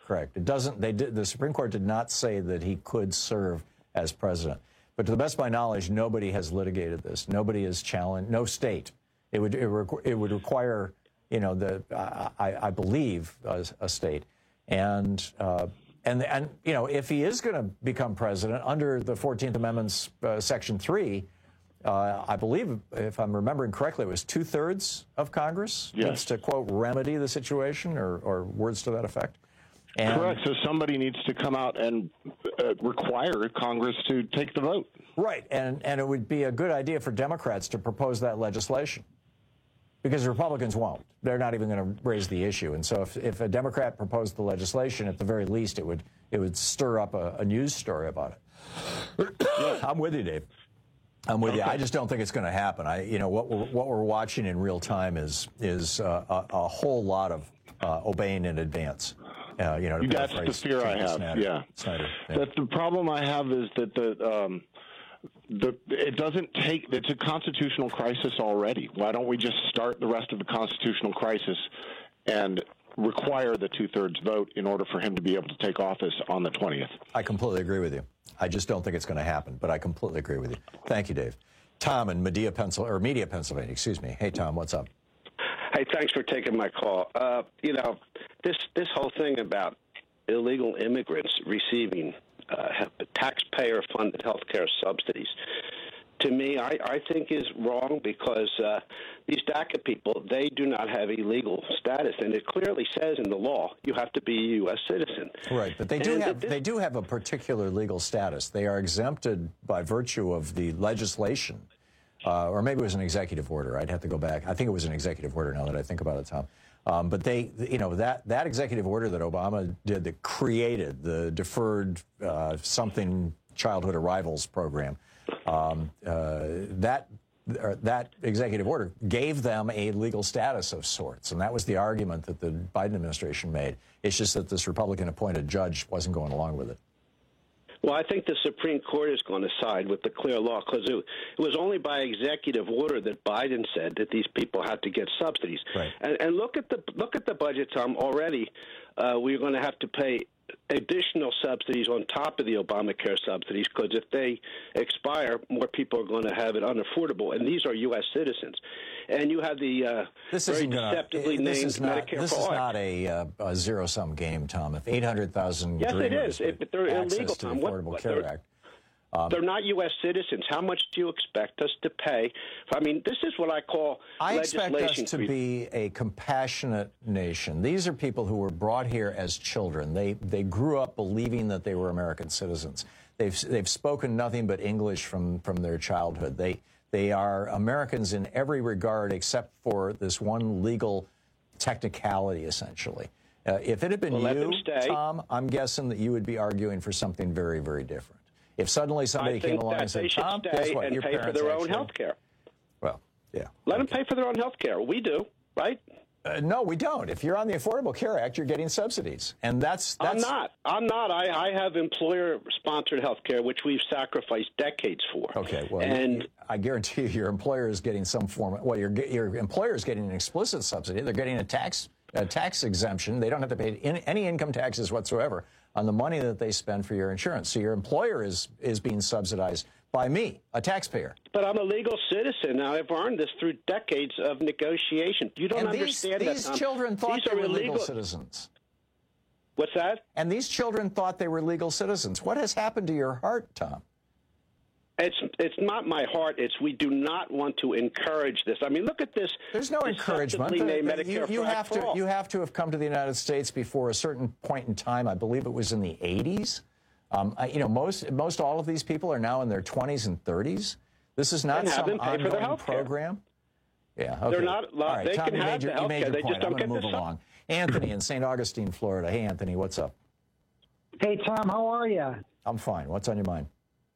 correct. It doesn't. They did. The Supreme Court did not say that he could serve as president. But to the best of my knowledge, nobody has litigated this. Nobody has challenged. No state. It would. It, requ- it would require, you know, the. Uh, I, I believe a, a state, and. Uh, And, and you know, if he is going to become president under the fourteenth Amendment's uh, Section three, uh, I believe, if I'm remembering correctly, it was two-thirds of Congress Yes. needs to, quote, remedy the situation, or, or words to that effect. And Correct. So somebody needs to come out and uh, require Congress to take the vote. Right. And, and it would be a good idea for Democrats to propose that legislation, because Republicans won't. They're not even going to raise the issue. And so if, if a Democrat proposed the legislation, at the very least, it would it would stir up a, a news story about it. I'm with you, Dave. I'm with okay. you. I just don't think it's going to happen. I, you know, what we're, what we're watching in real time is is uh, a, a whole lot of uh, obeying in advance. Uh, you know, that's the fear I have. Snyder. Yeah. Snyder. Yeah. That the problem I have is that the. Um, The, it doesn't take, it's a constitutional crisis already. Why don't we just start the rest of the constitutional crisis and require the two-thirds vote in order for him to be able to take office on the twentieth? I completely agree with you. I just don't think it's going to happen, but I completely agree with you. Thank you, Dave. Tom in Medea, Pennsylvania, or Media, Pennsylvania, excuse me. Hey, Tom, what's up? Hey, thanks for taking my call. Uh, you know, this, this whole thing about illegal immigrants receiving Uh, taxpayer-funded health care subsidies, to me, I, I think is wrong, because uh, these DACA people, they do not have a legal status, and it clearly says in the law you have to be a U S citizen. Right, but they do and have this, they do have a particular legal status. They are exempted by virtue of the legislation, uh, or maybe it was an executive order. I'd have to go back. I think it was an executive order now that I think about it, Tom. Um, but they, you know, that, that executive order that Obama did that created the deferred uh, something childhood arrivals program, um, uh, that uh, that executive order gave them a legal status of sorts, and that was the argument that the Biden administration made. It's just that this Republican-appointed judge wasn't going along with it. Well, I think the Supreme Court is going to side with the clear law, because it, it was only by executive order that Biden said that these people had to get subsidies. Right. And, and look at the look at the budget, Tom. Already, uh, we're going to have to pay additional subsidies on top of the Obamacare subsidies, because if they expire, more people are going to have it unaffordable. And these are U S citizens. And you have the uh, this very gonna, deceptively this named is not, Medicare this for is All. not a, uh, a zero-sum game, Tom. If eight hundred thousand yes, it dreamers is. It, but they're access illegal, to the Tom. Affordable What, Care Act. Um, They're not U S citizens. How much do you expect us to pay? I mean, this is what I call I expect legislation. us to be a compassionate nation. These are people who were brought here as children. They they grew up believing that they were American citizens. They've they've spoken nothing but English from from their childhood. They they are Americans in every regard except for this one legal technicality, essentially. Uh, if it had been Well, let you, them stay. Tom, I'm guessing that you would be arguing for something very, very different. If suddenly somebody I think came along that and said, they should Tom, stay guess what? and Your pay for parents their own actually... health care. Well, yeah. Let them pay for their own health care. We do, right? Uh, no, we don't. If you're on the Affordable Care Act, you're getting subsidies, and that's, that's... I'm not. I'm not. I, I have employer-sponsored health care, which we've sacrificed decades for. Okay, well, and you, I guarantee you your employer is getting some form of... Well, your, your employer is getting an explicit subsidy. They're getting a tax a tax exemption. They don't have to pay in, any income taxes whatsoever on the money that they spend for your insurance. So your employer is is being subsidized by me, a taxpayer. But I'm a legal citizen. Now, I've earned this through decades of negotiation. You don't and understand these, that. These um, children thought these they are were illegal. legal citizens. What's that? And these children thought they were legal citizens. What has happened to your heart, Tom? It's it's not my heart. It's we do not want to encourage this. I mean, look at this. There's no encouragement. The, the, Medicare you you for have for to all. you have to have come to the United States before a certain point in time. I believe it was in the eighties. Um, I, you know, most most all of these people are now in their twenties and thirties. This is not And have some them pay for their ongoing health care. program. Yeah, okay. They're not. All right, they Tom, can you have made your, the you health made care. your They point. just I'm don't going to get move this along. Anthony in Saint Augustine, Florida. Hey, Anthony, what's up? Hey, Tom, how are you? I'm fine. What's on your mind?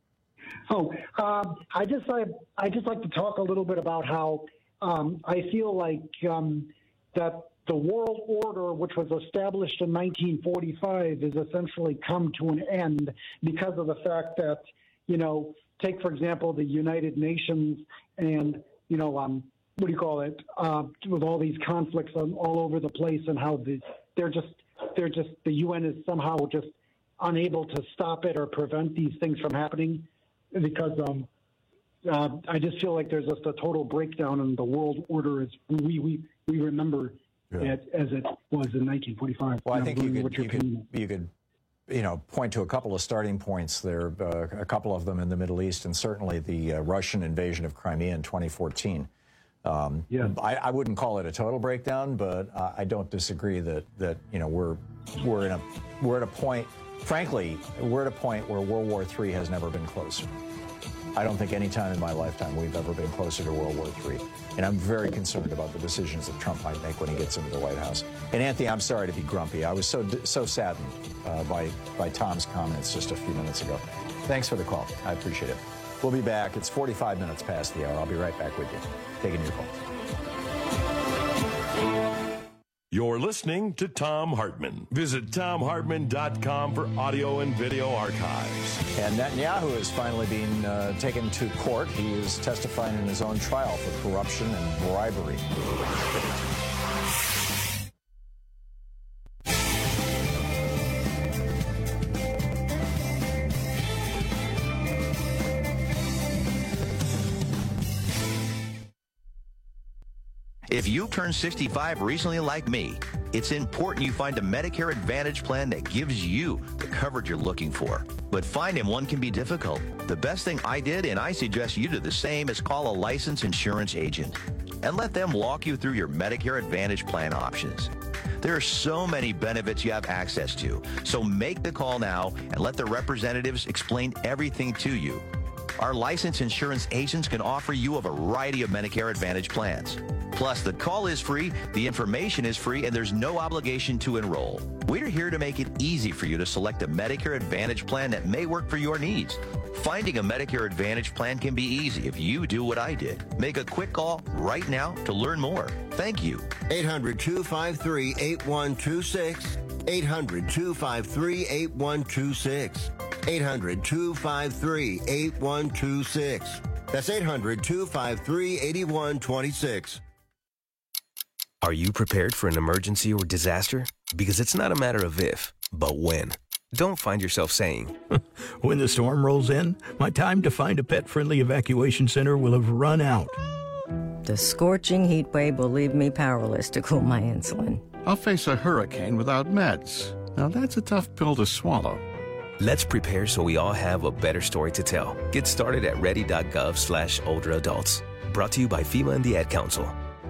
Oh, um, I just I I just like to talk a little bit about how um, I feel like um, that the world order, which was established in nineteen forty-five, has essentially come to an end because of the fact that, you know, take for example the United Nations and you know um, what do you call it uh, with all these conflicts on, all over the place and how the, they're just that they're just the U N is somehow just unable to stop it or prevent these things from happening, because um, uh, I just feel like there's just a total breakdown in the world order as we we, we remember Yeah. it as it was in nineteen forty-five. Well, I I'm think you wondering could, what your you, could, opinion you could, you know, point to a couple of starting points there, uh, a couple of them in the Middle East, and certainly the uh, Russian invasion of Crimea in twenty fourteen. Um, yeah. I, I wouldn't call it a total breakdown, but uh, I don't disagree that that you know we're we're in a we're at a point. Frankly, we're at a point where World War Three has never been closer. I don't think any time in my lifetime we've ever been closer to World War Three. And I'm very concerned about the decisions that Trump might make when he gets into the White House. And Anthony, I'm sorry to be grumpy. I was so so saddened uh, by, by Tom's comments just a few minutes ago. Thanks for the call. I appreciate it. We'll be back. It's forty-five minutes past the hour. I'll be right back with you. Taking your calls. You're listening to Thom Hartmann. Visit Thom Hartmann dot com for audio and video archives. And Netanyahu is finally being uh, taken to court. He is testifying in his own trial for corruption and bribery. If you turned sixty-five recently like me, it's important you find a Medicare Advantage plan that gives you the coverage you're looking for. But finding one can be difficult. The best thing I did, and I suggest you do the same, is call a licensed insurance agent and let them walk you through your Medicare Advantage plan options. There are so many benefits you have access to, so make the call now and let the representatives explain everything to you. Our licensed insurance agents can offer you a variety of Medicare Advantage plans. Plus, the call is free, the information is free, and there's no obligation to enroll. We're here to make it easy for you to select a Medicare Advantage plan that may work for your needs. Finding a Medicare Advantage plan can be easy if you do what I did. Make a quick call right now to learn more. Thank you. eight hundred, two five three, eight one two six. eight hundred, two five three, eight one two six. eight hundred, two five three, eight one two six. That's eight hundred, two five three, eight one two six. Are you prepared for an emergency or disaster? Because it's not a matter of if, but when. Don't find yourself saying, when the storm rolls in, my time to find a pet-friendly evacuation center will have run out. The scorching heat wave will leave me powerless to cool my insulin. I'll face a hurricane without meds. Now that's a tough pill to swallow. Let's prepare so we all have a better story to tell. Get started at ready.gov slash older adults. Brought to you by FEMA and the Ad Council.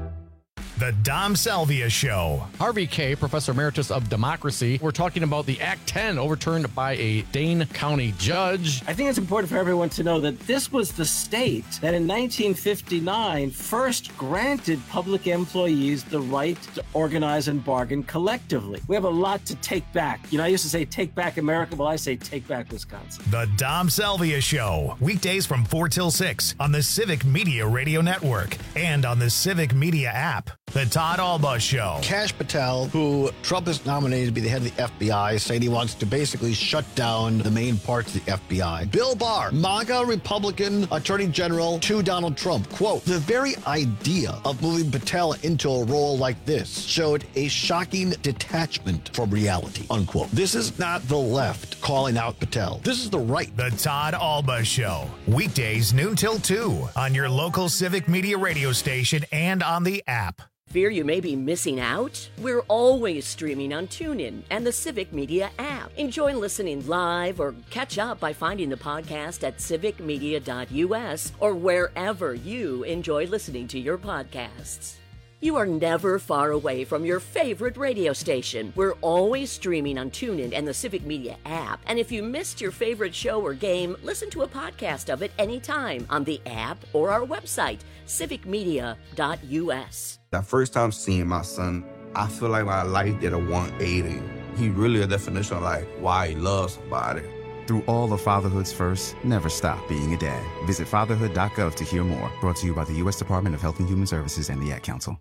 The Dom Salvia Show. Harvey Kaye, Professor Emeritus of Democracy. We're talking about the Act ten overturned by a Dane County judge. I think it's important for everyone to know that this was the state that in nineteen fifty-nine first granted public employees the right to organize and bargain collectively. We have a lot to take back. You know, I used to say take back America. Well, I say take back Wisconsin. The Dom Salvia Show. Weekdays from four till six on the Civic Media Radio Network and on the Civic Media app. The Todd Alba Show. Kash Patel, who Trump has nominated to be the head of the F B I, saying he wants to basically shut down the main parts of the F B I. Bill Barr, MAGA Republican Attorney General to Donald Trump. Quote, the very idea of moving Patel into a role like this showed a shocking detachment from reality, unquote. This is not the left calling out Patel. This is the right. The Todd Alba Show. Weekdays noon till two on your local Civic Media radio station and on the app. Fear you may be missing out? We're always streaming on TuneIn and the Civic Media app. Enjoy listening live or catch up by finding the podcast at civic media dot u s or wherever you enjoy listening to your podcasts. You are never far away from your favorite radio station. We're always streaming on TuneIn and the Civic Media app. And if you missed your favorite show or game, listen to a podcast of it anytime on the app or our website, civic media dot u s. That first time seeing my son, I feel like my life did a one eighty. He really a definition of like why he loves somebody. Through all of fatherhood's first, never stop being a dad. Visit fatherhood dot gov to hear more. Brought to you by the U S Department of Health and Human Services and the Ad Council.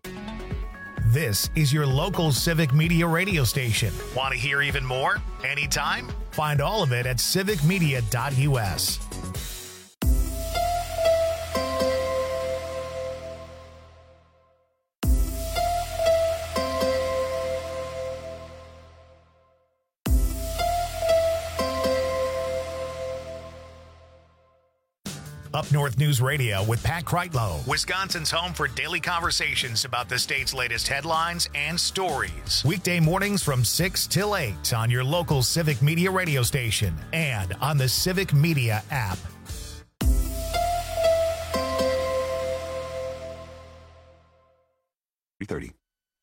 This is your local Civic Media radio station. Want to hear even more? Anytime? Find all of it at civic media dot u s. Up North News Radio with Pat Kreitlow, Wisconsin's home for daily conversations about the state's latest headlines and stories. Weekday mornings from six till eight on your local Civic Media radio station and on the Civic Media app. three thirty.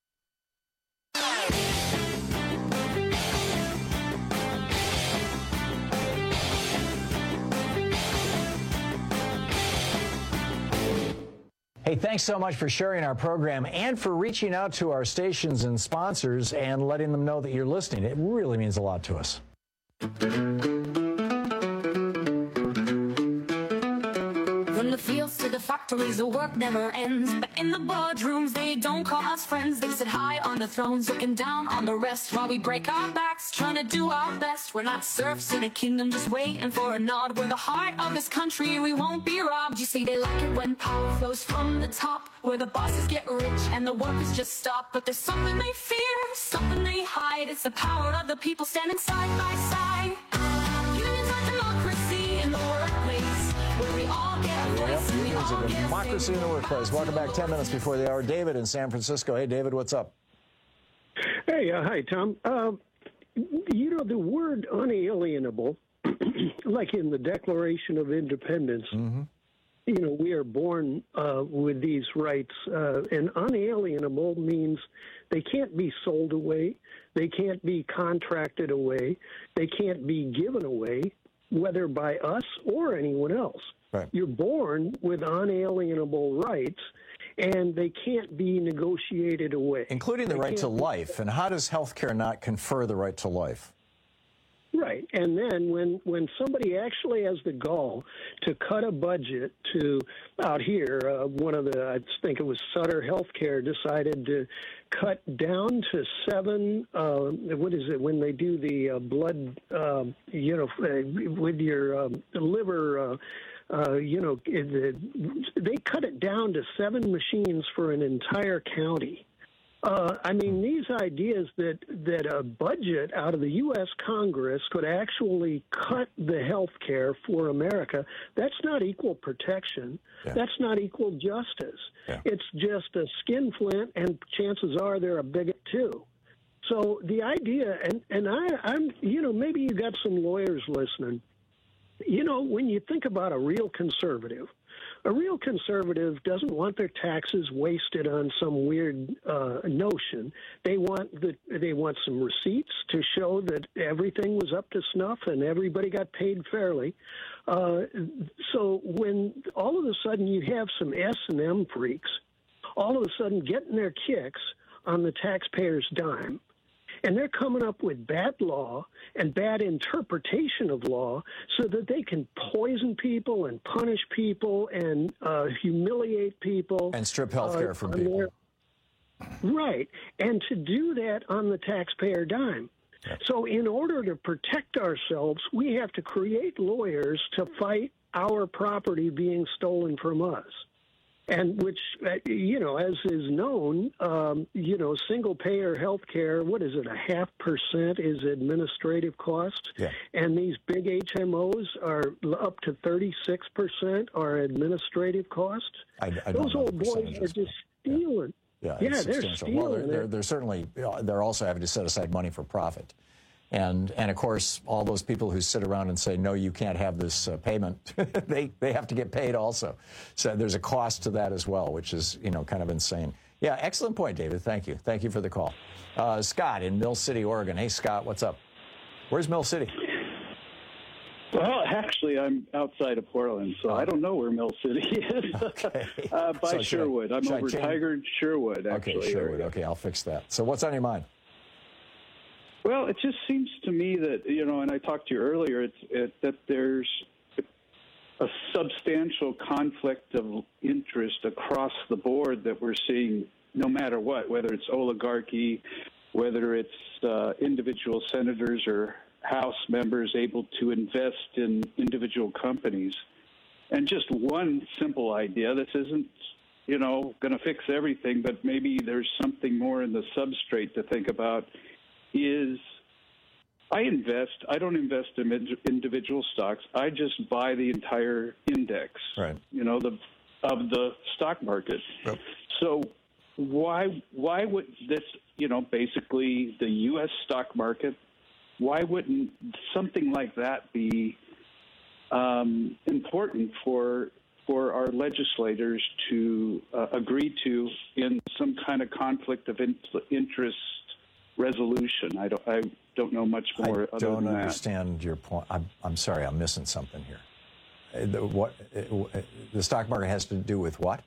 Hey, thanks so much for sharing our program and for reaching out to our stations and sponsors and letting them know that you're listening. It really means a lot to us. From the fields to the factories, the work never ends. But in the boardrooms, they don't call us friends. They sit high on the thrones, looking down on the rest, while we break our backs, trying to do our best. We're not serfs in a kingdom, just waiting for a nod. We're the heart of this country, we won't be robbed. You see, they like it when power flows from the top, where the bosses get rich and the workers just stop. But there's something they fear, something they hide. It's the power of the people standing side by side. Unions are democracy in the workplace, where we all get a voice and we all It's a get democracy in the workplace. Welcome back ten minutes before the hour. David in San Francisco. Hey, David, what's up? Hey, uh, hi, Tom. Uh, you know, the word unalienable, like in the Declaration of Independence, mm-hmm. you know, we are born uh, with these rights, uh, and unalienable means they can't be sold away, they can't be contracted away, they can't be given away, whether by us or anyone else. Right. You're born with unalienable rights, and they can't be negotiated away. Including the They right to can't be- life. And how does health care not confer the right to life? Right. And then when, when somebody actually has the gall to cut a budget to, out here, uh, one of the, I think it was Sutter Healthcare, decided to cut down to seven, uh, what is it, when they do the uh, blood, uh, you know, uh, with your um, liver, uh, uh, you know, it, they cut it down to seven machines for an entire county. Uh, I mean, these ideas that, that a budget out of the U S Congress could actually cut the health care for America, that's not equal protection. Yeah. That's not equal justice. Yeah. It's just a skinflint, and chances are they're a bigot, too. So the idea, and, and I, I'm, you know, maybe you got some lawyers listening. You know, when you think about a real conservative, a real conservative doesn't want their taxes wasted on some weird uh, notion. They want the, they want some receipts to show that everything was up to snuff and everybody got paid fairly. Uh, so when all of a sudden you have some S and M freaks all of a sudden getting their kicks on the taxpayer's dime, and they're coming up with bad law and bad interpretation of law so that they can poison people and punish people and uh, humiliate people. And strip health care uh, from on people. their- Right. And to do that on the taxpayer dime. So in order to protect ourselves, we have to create lawyers to fight our property being stolen from us. And which, uh, you know, as is known, um, you know, single-payer health care, what is it, a half percent is administrative costs? Yeah. And these big H M Os are up to thirty-six percent are administrative costs. I, I don't Those know the old boys are percentages, just stealing. Yeah, Yeah, it's they're substantial. stealing Well, they're, they're, it. they're certainly, they're also having to set aside money for profit. And, and of course, all those people who sit around and say, no, you can't have this uh, payment, they, they have to get paid also. So there's a cost to that as well, which is, you know, kind of insane. Yeah, excellent point, David. Thank you. Thank you for the call. Uh, Scott in Mill City, Oregon. Hey, Scott, what's up? Where's Mill City? Well, actually, I'm outside of Portland, so I don't know where Mill City is. Okay. uh, by So should I- Sherwood. I'm should I over change- Tigard, Sherwood, actually. Okay, Sherwood. Okay, I'll fix that. So what's on your mind? Well, it just seems to me that, you know, and I talked to you earlier, it's it, that there's a substantial conflict of interest across the board that we're seeing no matter what, whether it's oligarchy, whether it's uh, individual senators or House members able to invest in individual companies. And just one simple idea, this isn't, you know, going to fix everything, but maybe there's something more in the substrate to think about, is I invest. I don't invest in individual stocks. I just buy the entire index. Right. You know, the of the stock market. Yep. So why why would this? You know, basically the U S stock market. Why wouldn't something like that be um, important for for our legislators to uh, agree to in some kind of conflict of in- interest resolution? I don't. I don't know much more. I other don't than understand that. your point. I'm, I'm sorry, I'm missing something here. Uh, The, what uh, the stock market has to do with what?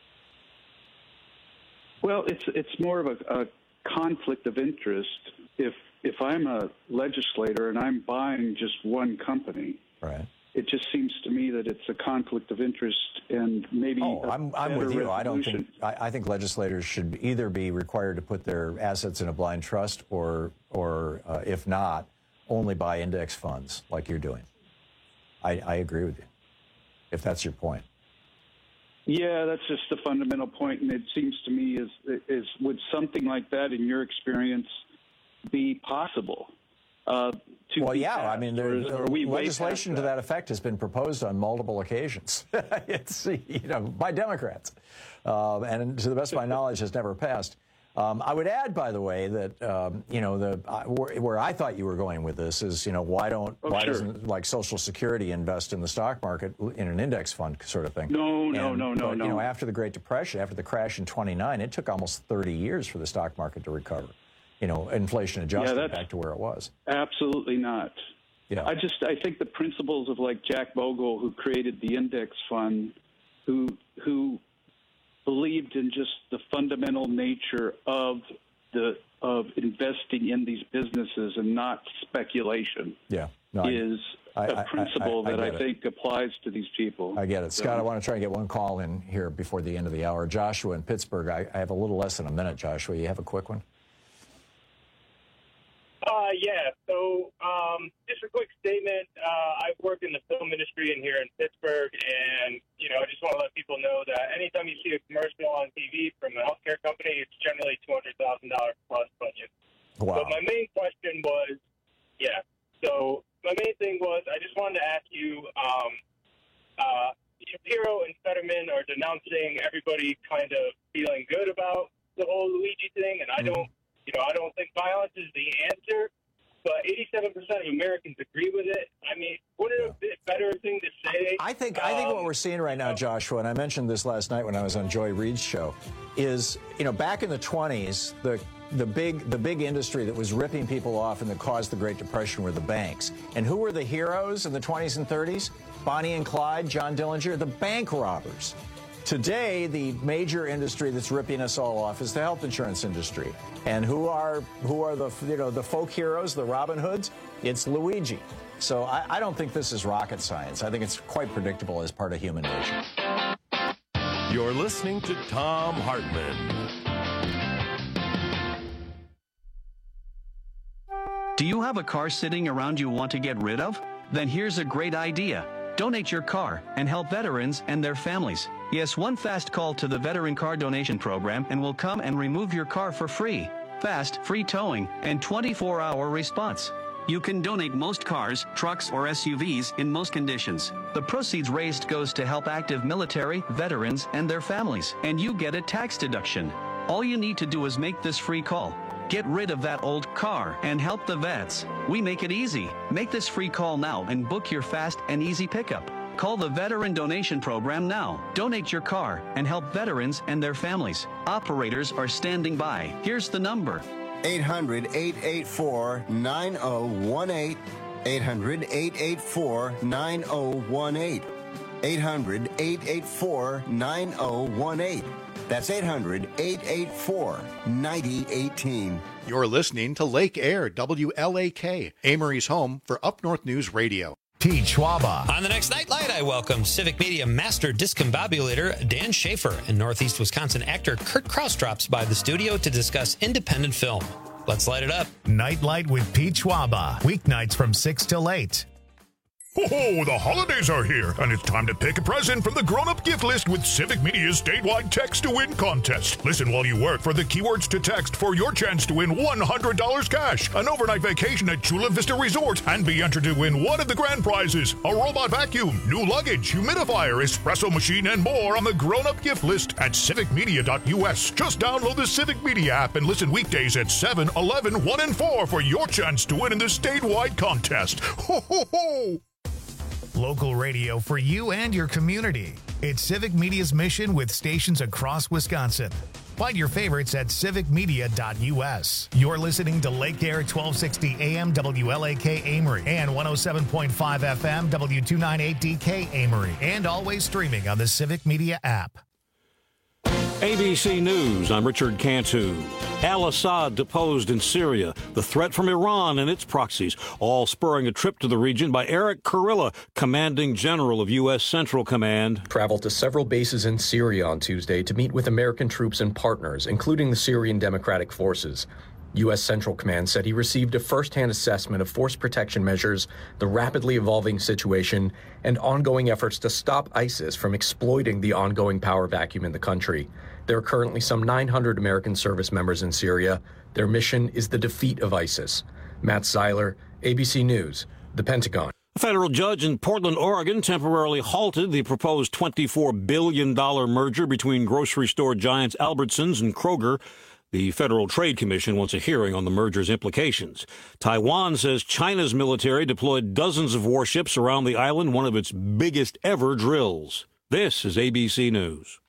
Well, it's it's more of a, a conflict of interest. If if I'm a legislator and I'm buying just one company, right? It just seems to me that it's a conflict of interest, and maybe. Oh, a I'm, I'm with better you. I don't resolution. think. I, I think legislators should either be required to put their assets in a blind trust, or, or uh, if not, only buy index funds like you're doing. I, I agree with you. If that's your point. Yeah, that's just the fundamental point, and it seems to me is is would something like that, in your experience, be possible? Uh, to well, be yeah, passed, I mean, or is- there, are we way legislation past to that effect has been proposed on multiple occasions. It's, you know, by Democrats, um, and to the best of my knowledge, has never passed. Um, I would add, by the way, that um, you know the uh, where, where I thought you were going with this is, you know, why don't Oh, why sure. doesn't like Social Security invest in the stock market in an index fund sort of thing? No, no, And, no, no, but, no. You know, after the Great Depression, after the crash in twenty-nine, it took almost thirty years for the stock market to recover. You know, inflation adjusted that's- back to where it was. Absolutely not. Yeah. I just I think the principles of like Jack Bogle, who created the index fund, who who believed in just the fundamental nature of the of investing in these businesses and not speculation. Yeah. No, I- is I- a I- principle I- I that I get it. think applies to these people. I get it. Scott, So- I want to try and get one call in here before the end of the hour. Joshua in Pittsburgh. I, I have a little less than a minute, Joshua. You have a quick one? Uh, yeah, so um, just a quick statement. Uh, I work in the film industry in here in Pittsburgh, and, you know, I just want to let people know that anytime you see a commercial on T V from a healthcare company, it's generally two hundred thousand dollars plus budget. Wow. So my main question was, yeah, so my main thing was I just wanted to ask you, um, uh, Shapiro and Fetterman are denouncing everybody kind of feeling good about the whole Luigi thing, and I don't, you know, I don't think violence is the answer, but eighty-seven percent of Americans agree with it. I mean, wouldn't it be a better thing to say? I think I think um, what we're seeing right now, Joshua, and I mentioned this last night when I was on Joy Reid's show, is, you know, back in the twenties, the the big the big industry that was ripping people off and that caused the Great Depression were the banks. And who were the heroes in the twenties and thirties? Bonnie and Clyde, John Dillinger, the bank robbers. Today, the major industry that's ripping us all off is the health insurance industry. And who are who are the you know the folk heroes, the Robin Hoods? It's Luigi. So I, I don't think this is rocket science. I think it's quite predictable as part of human nature. You're listening to Thom Hartmann. Do you have a car sitting around you want to get rid of? Then here's a great idea. Donate your car and help veterans and their families. Yes, one fast call to the Veteran Car Donation Program and we'll come and remove your car for free. Fast, free towing, and twenty-four hour response. You can donate most cars, trucks, or S U Vs in most conditions. The proceeds raised goes to help active military, veterans, and their families, and you get a tax deduction. All you need to do is make this free call. Get rid of that old car and help the vets. We make it easy. Make this free call now and book your fast and easy pickup. Call the Veteran Donation Program now. Donate your car and help veterans and their families. Operators are standing by. Here's the number. eight hundred, eight eight four, nine oh one eight. eight hundred, eight eight four, nine oh one eight. eight hundred, eight eight four, nine oh one eight. That's eight hundred, eight eight four, nine oh one eight. You're listening to Lake Air, W L A K, Amory's home for Up North News Radio. Pete Schwaba. On the next Nightlight, I welcome Civic Media Master Discombobulator Dan Schaefer, and Northeast Wisconsin actor Kurt Krause drops by the studio to discuss independent film. Let's light it up. Nightlight with Pete Schwaba. Weeknights from six till eight. Oh, the holidays are here, and it's time to pick a present from the grown-up gift list with Civic Media's statewide text-to-win contest. Listen while you work for the keywords to text for your chance to win one hundred dollars cash, an overnight vacation at Chula Vista Resort, and be entered to win one of the grand prizes, a robot vacuum, new luggage, humidifier, espresso machine, and more on the grown-up gift list at civic media dot u s. Just download the Civic Media app and listen weekdays at seven, eleven, one, and four for your chance to win in the statewide contest. Ho, ho, ho! Local radio for you and your community. It's Civic Media's mission with stations across Wisconsin. Find your favorites at civic media dot u s. You're listening to Lake Air twelve sixty A M W L A K Amory and one oh seven point five F M W two ninety-eight D K Amory, and always streaming on the Civic Media app. A B C News, I'm Richard Cantu. Al-Assad deposed in Syria, the threat from Iran and its proxies, all spurring a trip to the region by Eric Kurilla, commanding general of U S. Central Command. Traveled to several bases in Syria on Tuesday to meet with American troops and partners, including the Syrian Democratic Forces. U S. Central Command said he received a first-hand assessment of force protection measures, the rapidly evolving situation, and ongoing efforts to stop ISIS from exploiting the ongoing power vacuum in the country. There are currently some nine hundred American service members in Syria. Their mission is the defeat of ISIS. Matt Seiler, A B C News, the Pentagon. A federal judge in Portland, Oregon, temporarily halted the proposed twenty-four billion dollars merger between grocery store giants Albertsons and Kroger. The Federal Trade Commission wants a hearing on the merger's implications. Taiwan says China's military deployed dozens of warships around the island, one of its biggest ever drills. This is A B C News.